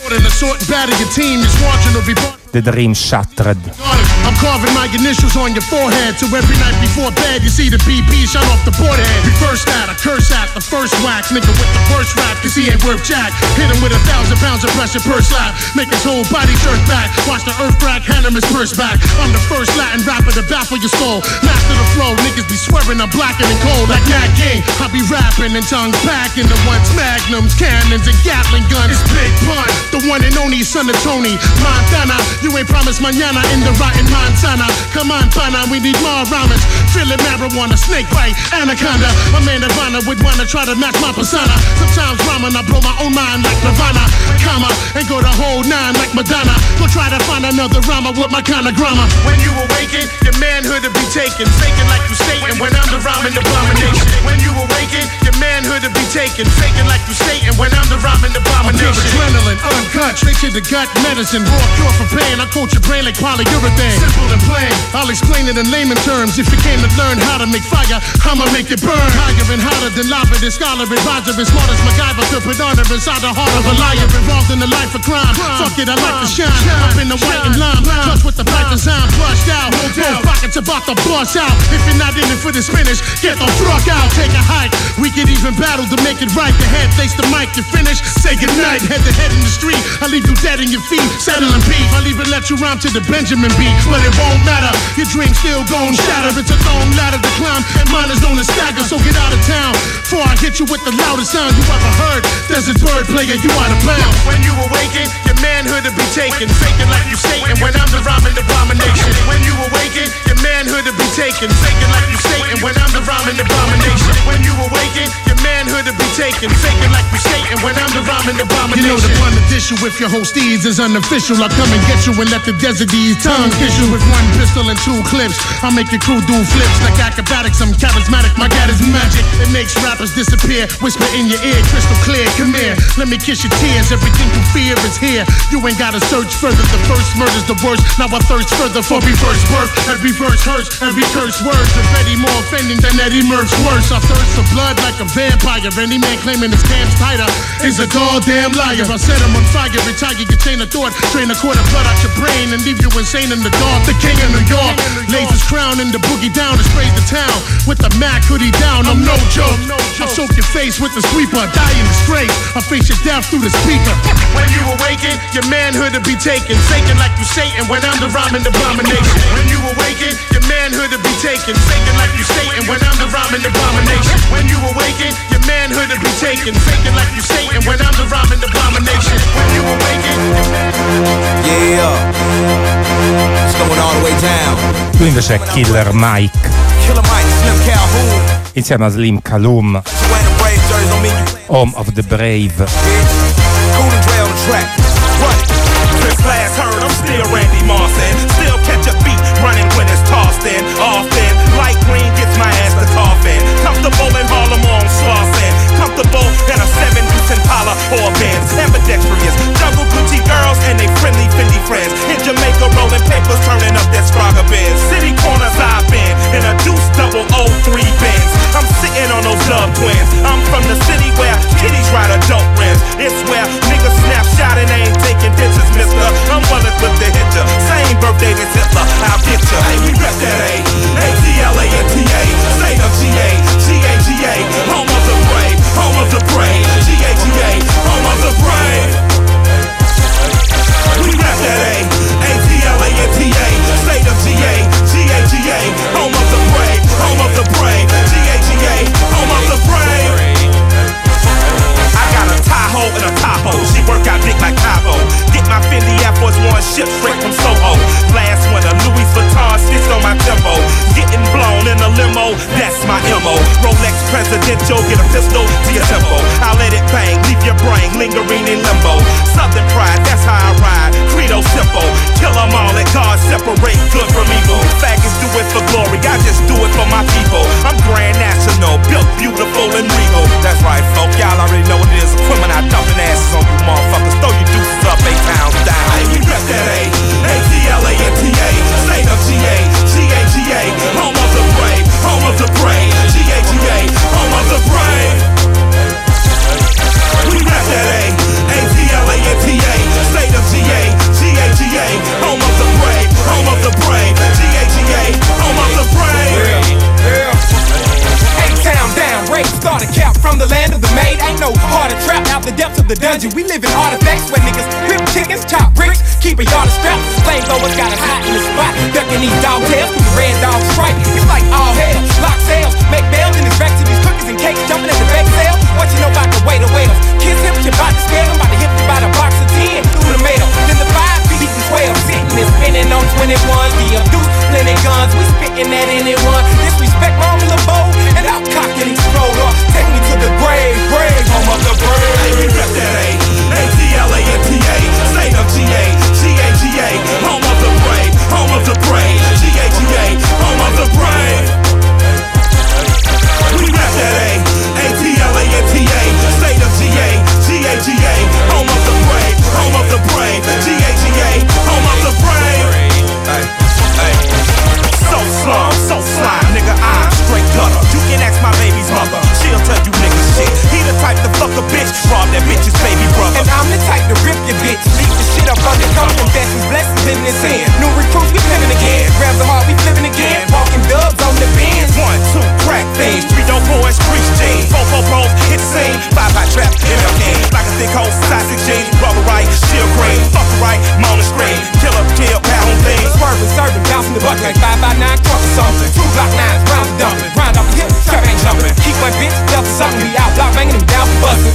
The Dream Shattered. I'm carving my initials on your forehead, so every night before bed you see the BP shot off the board head. Reverse that, I curse at the first wax, nigga with the first rap, cause he ain't worth jack. Hit him with 1,000 pounds of pressure per slap, make his whole body jerk back. Watch the earth crack, hand him his purse back. I'm the first Latin rapper to baffle your skull. Master the flow, niggas be swearing I'm blacker than cold. Like Nat King, I be rapping and tongue packing the ones magnums, cannons, and Gatling guns. It's Big Pun, the one and only son of Tony Montana. You ain't promised mañana in the rotten Montana. Come on, pana, we need more rhymes. Feeling marijuana, snake bite, anaconda. A man of honor would wanna try to match my persona. Sometimes rhyming, I blow my own mind like Nirvana. Comma, and go the whole nine like Madonna. Go try to find another rhymer with my kind of grammar. When you awaken, your manhood to be taken. Faking like you stating when I'm the rhyming abomination. When you awaken, your manhood to be taken. Faking like you stating when I'm the rhyming abomination. Adrenaline, uncut, straight to the gut medicine. Raw cure for pain, I coat your brain like polyurethane. Simple and plain, I'll explain it in layman terms. If you came to learn how to make fire, I'ma make it burn. Higher and hotter than lava, this scholar, advisor, as smart as MacGyver could put honor inside the heart of a liar. Involved in the life of crime, fuck it, I like to shine. Up in the white and lime, clutch with the pipe design, flushed out. Both pockets about to bust out. If you're not in it for the spinach, get the fuck out. Take a hike, we could even battle to make it right. The head face the mic, you finish, say goodnight. Head to head in the street, I leave you dead in your feet, settling beef. I'll even let you rhyme to the Benjamin beat, but it won't matter. Your dreams still gon' shatter. It's a long ladder to climb, and mine is known as stagger. So get out of town before I hit you with the loudest sound you ever heard. Desert bird player, you out of bounds. When you awaken, your manhood to be taken. Faking like you stating when I'm the rhyming abomination. When you awaken, your manhood to be taken. Faking like you stating when I'm the rhyming abomination. When you awaken, your manhood to be taken. Faking like you stating when I'm the rhyming abomination. You know the blunt issue if your host is unofficial. I'll come and get you and let the desert ease tongue kiss you with one pistol and 2 clips. I'll make your crew do flips like acrobatics. I'm charismatic, my God is magic. It makes rappers disappear. Whisper in your ear, crystal clear. Come here, let me kiss your tears. Everything you fear is here. You ain't gotta search further. The first murder's the worst. Now I thirst further for reverse work. Every verse hurts, every curse word. The Betty more offending than Eddie Murph's worse. I thirst for blood like a vampire. Any man claiming his camp's tighter is a goddamn liar. I set him on fire, retire your chain of thought. Drain a quart of blood out your brain and leave you insane in the dark. The king of New York lays his crown and the boogie down and sprays the town with the Mac hoodie down. I'm no joke. I'll soak your face with the sweeper, die in disgrace. I'll face your death through the speaker. When you awaken, your manhood to be taken. Faking like you Satan when I'm the rhyming abomination. When you awaken, your manhood to be taken. Faking like you Satan when I'm the rhyming abomination. When you awaken, your manhood to be taken. Faking like you Satan when I'm the rhyming abomination. When you awaken. Yeah, it's going all the way down. Lui invece è Killer Mike, Killer Mike, Slim Calhoun, insieme a Slim Kaloum, Home of the Brave. Cool and Dre on the track. Run it. Chris last heard, I'm still Randy Martin. Still catch a beat running when it's tossed in. Often, light green gets my ass to coffin. Comfortable in Harlem on Slauson. Comfortable in a 7-deuce Impala or Benz. Ambidextrous, double Gucci girls and they friendly Fendi friends. In Jamaica rolling papers, turning up that Sprague Benz. City corners I've been in a Deuce 003 Benz. I'm sitting on those love twins. I'm from the city where kitties ride adult rims. It's where niggas snapshot and they ain't taking pictures, mister. I'm well equipped to hit ya. Same birthday as Hitler, I'll get ya. Hey, we rep that A, A-T-L-A-N-T-A. State of G-A, G-A-G-A. Home of the brave, home of the brave. G-A-G-A, home of the brave. We rep that A, A-T-L-A-N-T-A. State of G-A, G-A-G-A. Home of the brave, home of the brave. G-A-G-A, home of the brave. I got a Joe, get a pistol to your tempo. I'll let it bang, leave your brain lingering in limbo. Southern pride, that's how I ride. Credo simple, kill them all, let God separate good from evil. Faggots do it for glory, I just do it for my people. I'm Grand National, built beautiful and regal. That's right, folk, y'all already know what it is. Equipment, I dumping asses on you motherfuckers. Throw your deuces up, 8 pounds down. Hey, we rep that A, A-T-L-A-N-T-A, state of G-A, G-A-G-A, home of the brave, home of the brave, G-A-G-A, home of the brave. We rep that A, A-T-L-A-N-T-A, state of G-A, G-A-G-A, home of the brave, home of the brave, G-A-G-A, home of the brave. A-Town down, rape, start a cap from the land of the maid. Ain't no harder trap out the depths of the dungeon. We live in artifacts where niggas rip chickens, chop bricks, keep a yard of straps. Flamethrowers got us hot in the spot, ducking these dog tails through the red dog strike. It's like all hell, lock sales, make bails in his back to these cookies and cakes, jumping at the bake sale. What you know about the way to whales? Kiss him, you bout to scale him, about to hit you by the box of 10 through the mail. Then the 5 beating 12, sitting and spinning on 21. The abuse, plenty guns, we spitting at anyone. Disrespect my own little bow, and I'll cock and explode or take me to the grave, grave, home of the brave. Hey, we rep that A, A-T-L-A-N-T-A, state of G-A, G-A-G-A, home of the brave, home of the brave, G-A-G-A, home of the brave. We rep that A, A-T-L-A-N-T-A, state of G-A, G-A-G-A, home of the brave, home of the brave, G-A-G-A, home of the brave. Hey, hey. So slum, so slime, nigga, I'm straight gutter. You can ask my baby's mother, she'll tell you niggas shit. He the type to fuck a bitch, rob that bitch's baby brother. And I'm the type to rip your bitch, leave the shit up under cover. Confessions, blessings in his hand. New recruits, we living again. Grabs the heart, we flipping again. Walking dubs on the bins. 1, 2, crack things. 3 dope boys, preach jeans. 4 pros, hit the scene. 5 hot trap, MLK. Like a thick hole, sausage jeans. Rubber right, shield green. Fuck the right, moaning scream. Kill up, kill, pound on things. Swerving, serving, bouncing the bucket like 5x9 truck or something. 2 Glock 9s, round the dumping. Grind off the hip, trap ain't jumping. Keep my bitch, delta something. We out, block banging them down for busting.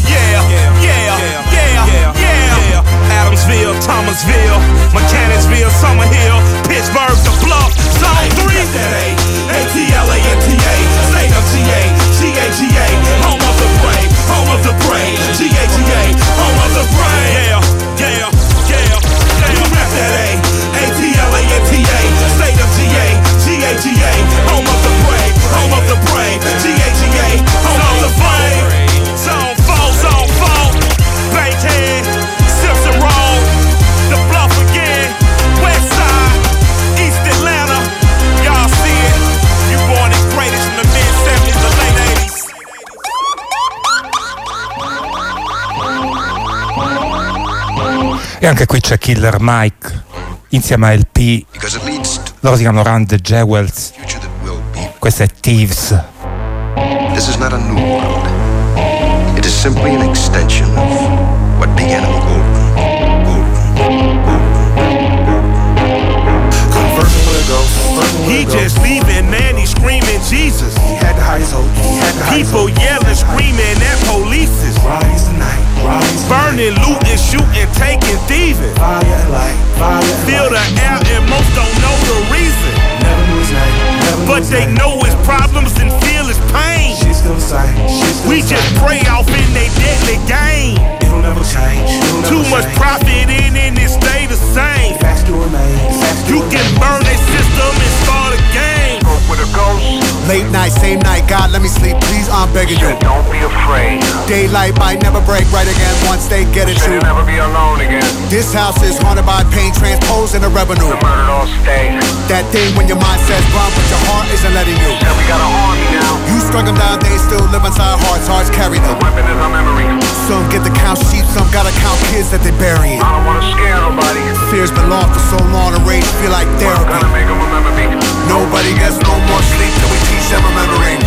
Yeah. Adamsville, Thomasville, Mechanicsville, Summerhill, Pittsburgh, the Bluff, Zone 3. A-T-L-A-N-T-A, state of G-A, G-A-G-A, home of the brave, home of the brave, G-A-G-A, home of the brave. Yeah. We rep that A, A-T-L-A-N-T-A, state of G-A, G-A-G-A, home of the brave, home of the brave, G-A-G-A, home of the brave. Zone 4, Bankhead, Simpson Road, the Bluff again, West Side, East Atlanta. Y'all see it? You born as greatest from the mid-70s to late 80s. E anche qui c'è Killer Mike insieme a LP. Loro si chiamano Run the Jewels. Questa è Thieves. This is not a new world. It is simply an extension of what began in the old one. He just leaving, man, he's screaming Jesus. He had the highest hope. People yelling, screaming at polices. Burning, looting, shooting, taking, thieving. Feel the air and most don't know the reason. But they know his problems and feel his pain. We just pray off in they deadly game. Too much profit in and it stay the same. You can burn their system and start a game. Late night, same night, God let me sleep, please, I'm begging you. Don't be afraid. Daylight might never break right again once they get it true. You'll never be alone again. This house is haunted by pain, transposed in the revenue. The murdered all stay. That thing when your mind says run, but your heart isn't letting you. Yeah, we got an army now. You strung them down, they still live inside hearts, hearts carry them. The weapon is a memory. Some get to count sheep, some gotta count kids that they burying. I don't wanna scare nobody. Fear's been lost for so long, the rage feel like therapy. Gotta make them remember me. Nobody gets no more sleep till we teach them remembering.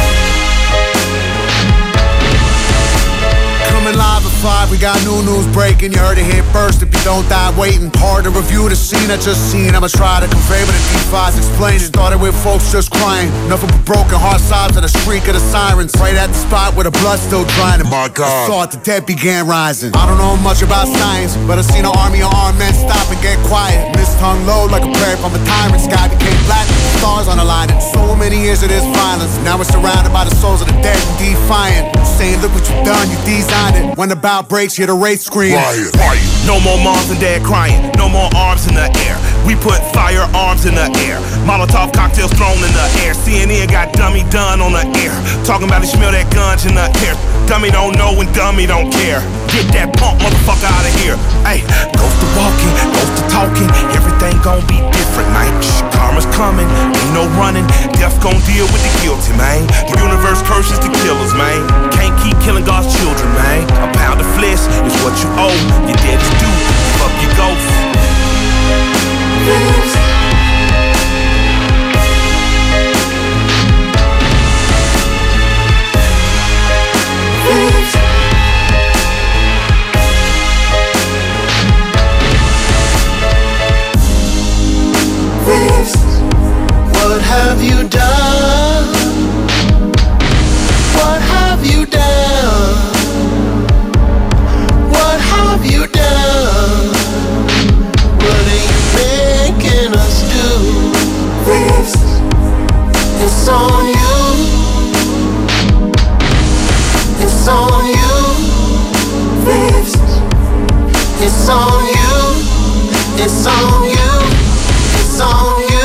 Coming live at 5, we got new news break. thinking you heard it here first. If you don't die waiting, hard to review the scene I just seen. I'ma try to convey what the D5's explaining. Started with folks just crying, nothing but broken heart sobs and a shriek of the sirens. Right at the spot where the blood's still drying. And my God, I saw it, the dead began rising. I don't know much about science, but I seen an army of armed men stop and get quiet. Mist hung low like a prayer from a tyrant. Sky became black, stars on the line. And so many years of this violence, now we're surrounded by the souls of the dead and defiant. Saying, look what you've done, you designed it. When the bout breaks, hear the race scream. Riot. Riot. No more moms and dad crying, no more arms in the air. We put firearms in the air, Molotov cocktails thrown in the air. CNN got dummy done on the air, talking about they smell that guns in the air. Dummy don't know and dummy don't care. Get that punk motherfucker out of here. Hey, ghost to walking, ghost to talking, everything gon' be different, man. Karma's coming, ain't no running. Death gon' deal with the guilty, man. The universe curses the killers, man. Can't keep killing God's children, man. A pound of flesh is what you owe. Your dead is due, fuck your ghost. What have you done? What have you done? What have you done? What are you making us do? This is on you. It's on you. This is on you. It's on you. It's on you.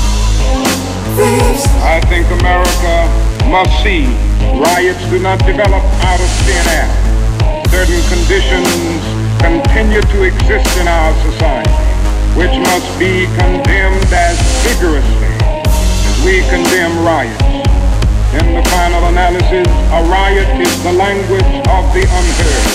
I think America must see riots do not develop out of thin air. Certain conditions continue to exist in our society, which must be condemned as vigorously as we condemn riots. In the final analysis, a riot is the language of the unheard.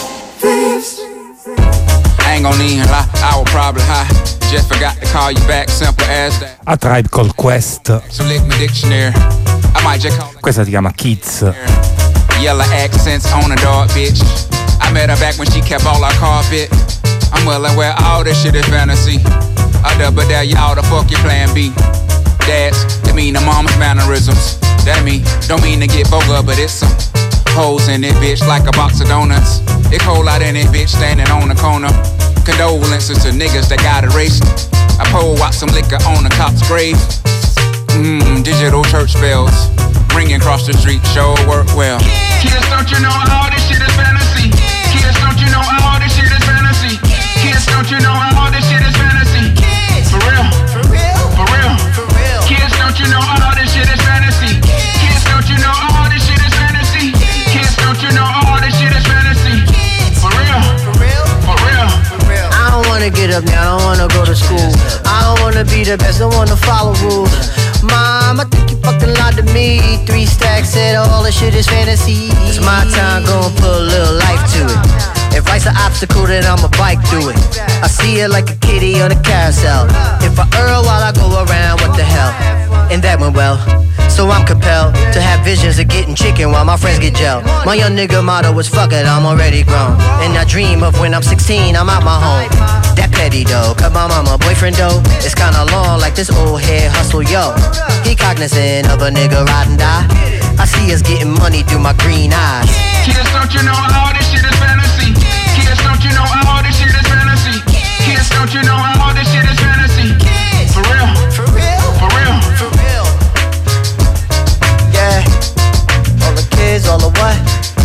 I ain't gonna even lie, I was probably high. Just forgot to call you back, simple as that. A Tribe Called Quest. So lick my dictionary. I might just call Questa si chiama Kids. Yellow accents on a dog, bitch. I met her back when she kept all our carpet. I'm willing where all this shit is fantasy. I double dare y'all to fuck your plan B. Dads, that mean the mama's mannerisms. That mean, don't mean to get vulgar, but it's some hoes in it, bitch, like a box of donuts. It cold out in it, bitch, standing on the corner. Condolences to niggas that got erased. I pour out some liquor on the cop's grave. Digital church bells ringing across the street, sure work well. Kids, don't you know all this shit is fantasy? Kids, don't you know all this shit is fantasy? Kids, don't you know all this shit is fantasy? For real, for real, for real, for real. Kids, don't you know all this shit is fantasy? Kids, don't you know all this shit is fantasy? Kids, don't you know all this shit is fantasy? For real, for real, for real. I don't wanna get up now, I don't wanna go to school. I don't wanna be the best, don't wanna follow rules. Mom, I think you fucking lied to me. 3 stacks said all this shit is fantasy. It's my time, gonna put a little life to it. If life's an obstacle, then I'ma bike through it. I see it like a kitty on a carousel. If I err while I go around, what the hell? And that went well. So I'm compelled to have visions of getting chicken while my friends get gel. My young nigga motto was fuck it, I'm already grown. And I dream of when I'm 16, I'm out my home. That petty though, cause my mama boyfriend though, it's kinda long like this old head hustle, yo. He cognizant of a nigga ride and die. I see us getting money through my green eyes. Kids, don't you know all this shit is fantasy? Kids, don't you know all this shit is fantasy? Kids, don't you know all this shit is fantasy? For real, for real, for real, for real. Yeah, all the kids, all the what?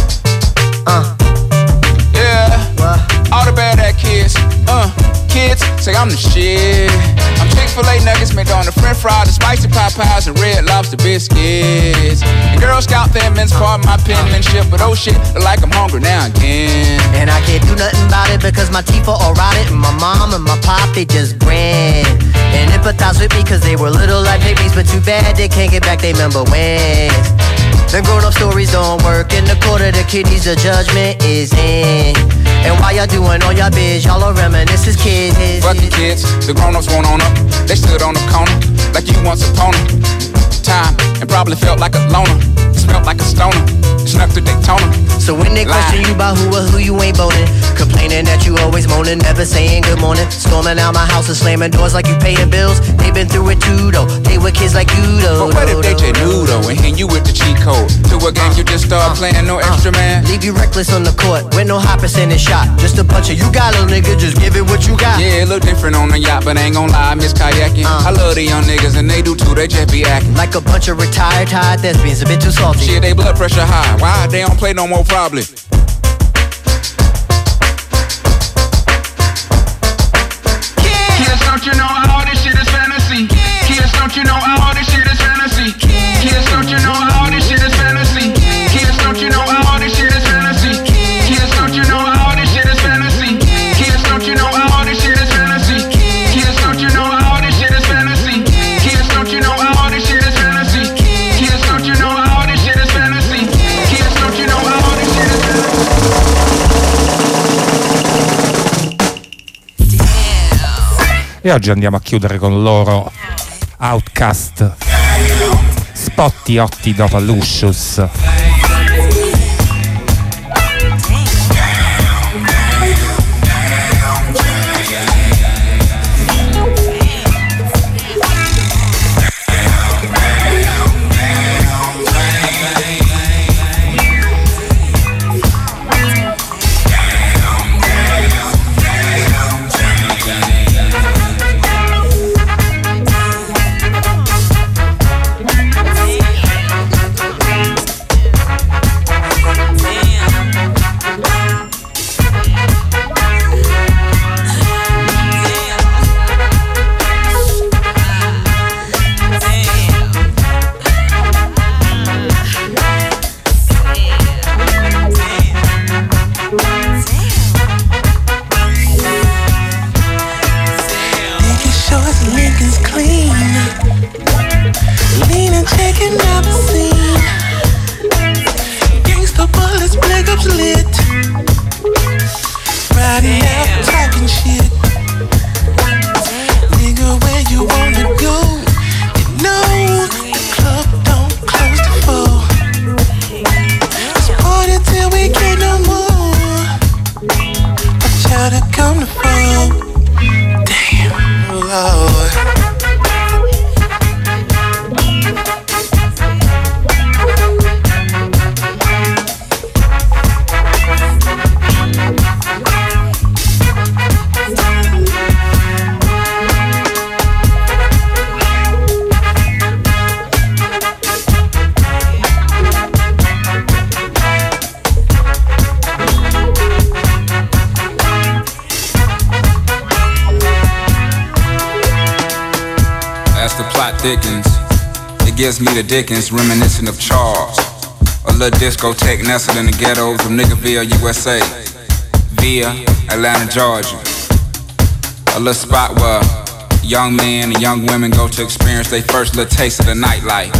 Yeah, all the bad ass kids. Kids say I'm the shit. I'm Chick-fil-A nuggets made on the French fries, the spicy Popeyes, and Red Lobster biscuits. And Girl Scout Thin Mints, pardon my penmanship, but oh shit, look like I'm hungry now again. And I can't do nothing about it because my teeth are all rotted, and my mom and my pop, they just grin and empathize with me cause they were little like babies, but too bad they can't get back they remember wins. Them grown-up stories don't work. In the court of the kiddies, the judgment is in. And while y'all doing all y'all biz, y'all are reminisce as kids. Fuck the kids, the grown-ups won't own up. They stood on the corner like you once upon them. first time and probably felt like a loner. Smelled like a stoner, snuck to Daytona. So when they question you about who or who you ain't boning, complaining that you always moaning, never saying good morning, storming out my house and slamming doors like you paying bills. They been through it too though, they were kids like you though. But what if they just knew though and hit you with the cheat code to a game you just start playing, no extra man? Leave you reckless on the court with no high percentage shot. Just a bunch of you got little nigga, just give it what you got. Yeah, it look different on the yacht, but I ain't gon' lie, I miss kayaking. I love the young niggas and they do too, they just be acting like a bunch of retired high thespians, a bit too salty. Shit, they blood pressure high, why they don't play no more probably? Kids, don't you know all this shit is fantasy? Kids, don't you know all this shit is fantasy? Kids, don't you know all this shit is fantasy? Kids, don't you know all this shit is fantasy? Kids, don't you know all this shit is fantasy? Kids, don't you know all this shit is fantasy? Kids, don't you know all this shit is fantasy? Kids, don't you know all this shit is fantasy? Kids, don't you know all this shit is fantasy? Kids, don't you know all this shit is fantasy? E oggi andiamo a chiudere con loro Outcast, Spotty Otti dopo Lucius. Gives me the Dickens, reminiscent of Charles. A little discotheque nestled in the ghettos of Niggerville, USA, via Atlanta, Georgia. A little spot where young men and young women go to experience their first little taste of the nightlife.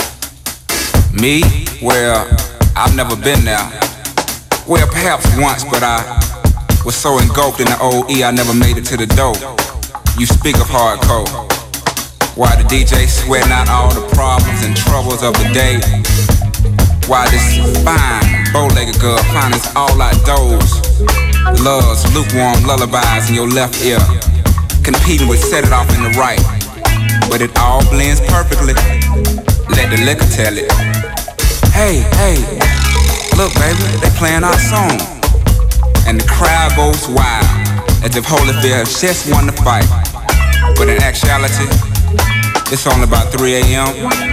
Me? Well, I've never been there. Well, perhaps once, but I was so engulfed in the OE I never made it to the door. You speak of hardcore. Why the DJ sweating out all the problems and troubles of the day? Why this fine, bow-legged girl finds all outdoors? Loves lukewarm lullabies in your left ear, competing with Set It Off in the right. But it all blends perfectly. Let the liquor tell it. Hey, hey, look baby, they playing our song. And the crowd goes wild, as if Holyfield just won the fight. But in actuality, it's only about 3 a.m.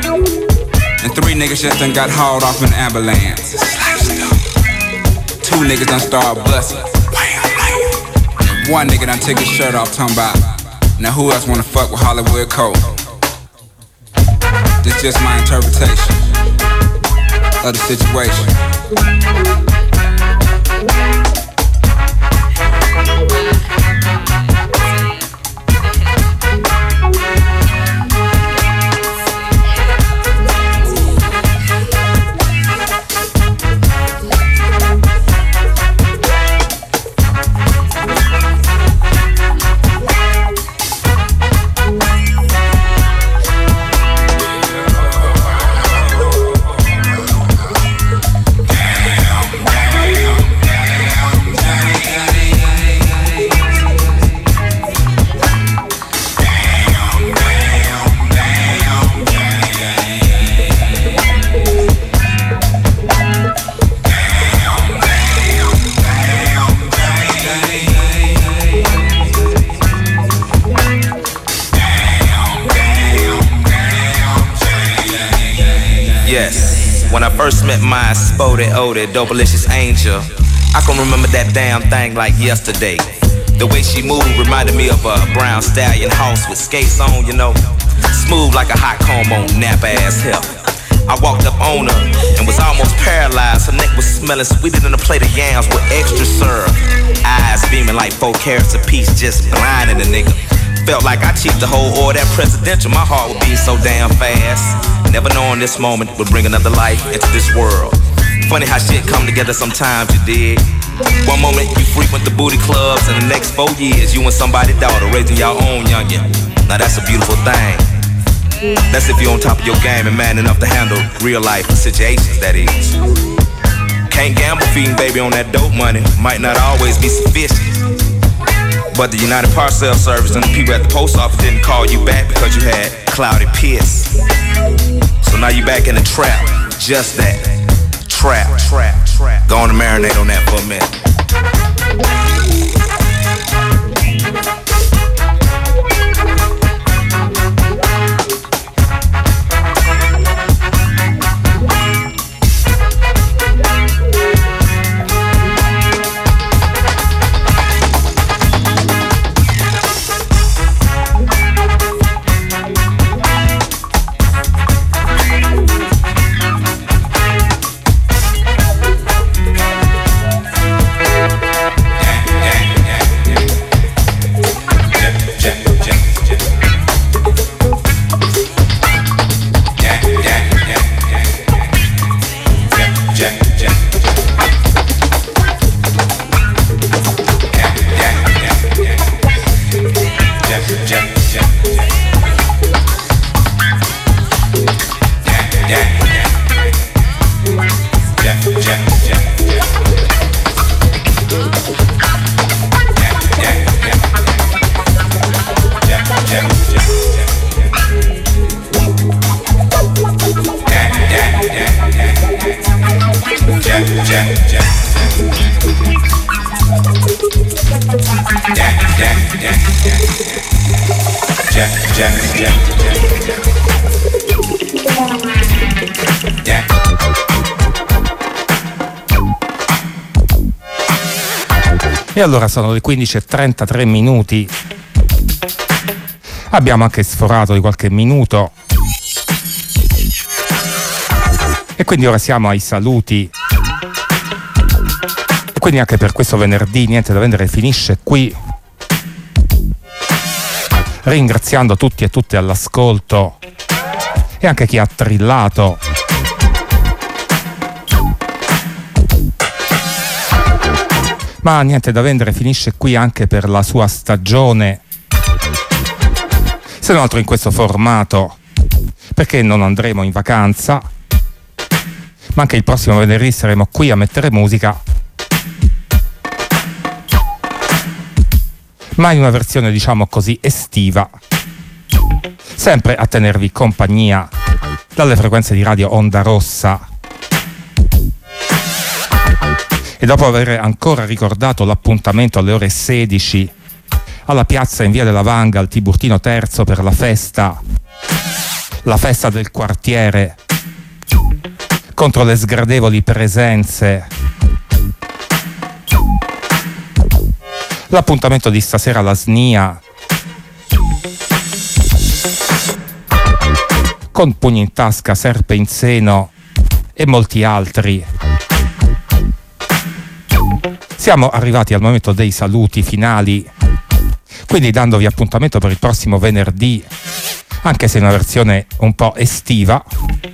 And 3 niggas just done got hauled off in an ambulance. 2 niggas done started busting. And 1 nigga done took his shirt off, talking about, now who else wanna fuck with Hollywood Cole? This just my interpretation of the situation. Yes, when I first met my spotted, oded, dopalicious angel, I can remember that damn thing like yesterday. The way she moved reminded me of a brown stallion horse with skates on, you know. Smooth like a hot comb on Napa ass hip. I walked up on her and was almost paralyzed. Her neck was smelling sweeter than a plate of yams with extra syrup. Eyes beaming like 4 carats apiece, just blinding the nigga. Felt like I cheated the whole order that presidential. My heart would beat so damn fast. Never knowing this moment would bring another life into this world. Funny how shit come together sometimes, you dig. One moment you frequent the booty clubs, and the next 4 years you and somebody's daughter raising your own youngin'. Now that's a beautiful thing. That's if you're on top of your game and man enough to handle real life situations, that is. Can't gamble feeding baby on that dope money. Might not always be sufficient. But the United Parcel Service and the people at the post office didn't call you back because you had cloudy piss. So now you back in the trap. Just that. Trap. Go on and marinate on that for a minute. E allora sono le 15:33 minuti. Abbiamo anche sforato di qualche minuto. E quindi ora siamo ai saluti. E quindi anche per questo venerdì Niente da Vendere finisce qui. Ringraziando tutti e tutte all'ascolto e anche chi ha trillato. Ma Niente da Vendere finisce qui anche per la sua stagione, se non altro in questo formato, perché non andremo in vacanza, ma anche il prossimo venerdì saremo qui a mettere musica, ma in una versione diciamo così estiva, sempre a tenervi compagnia dalle frequenze di Radio Onda Rossa. E dopo aver ancora ricordato l'appuntamento alle ore 16 alla piazza in via della Vanga al Tiburtino III per la festa del quartiere contro le sgradevoli presenze, l'appuntamento di stasera alla SNIA con Pugni in tasca, Serpe in seno e molti altri. Siamo arrivati al momento dei saluti finali, quindi dandovi appuntamento per il prossimo venerdì, anche se in una versione un po' estiva.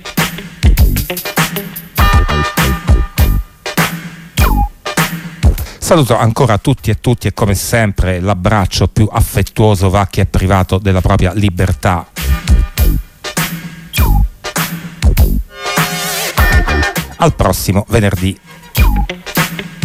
Saluto ancora tutti e tutti e come sempre l'abbraccio più affettuoso va a chi è privato della propria libertà. Al prossimo venerdì.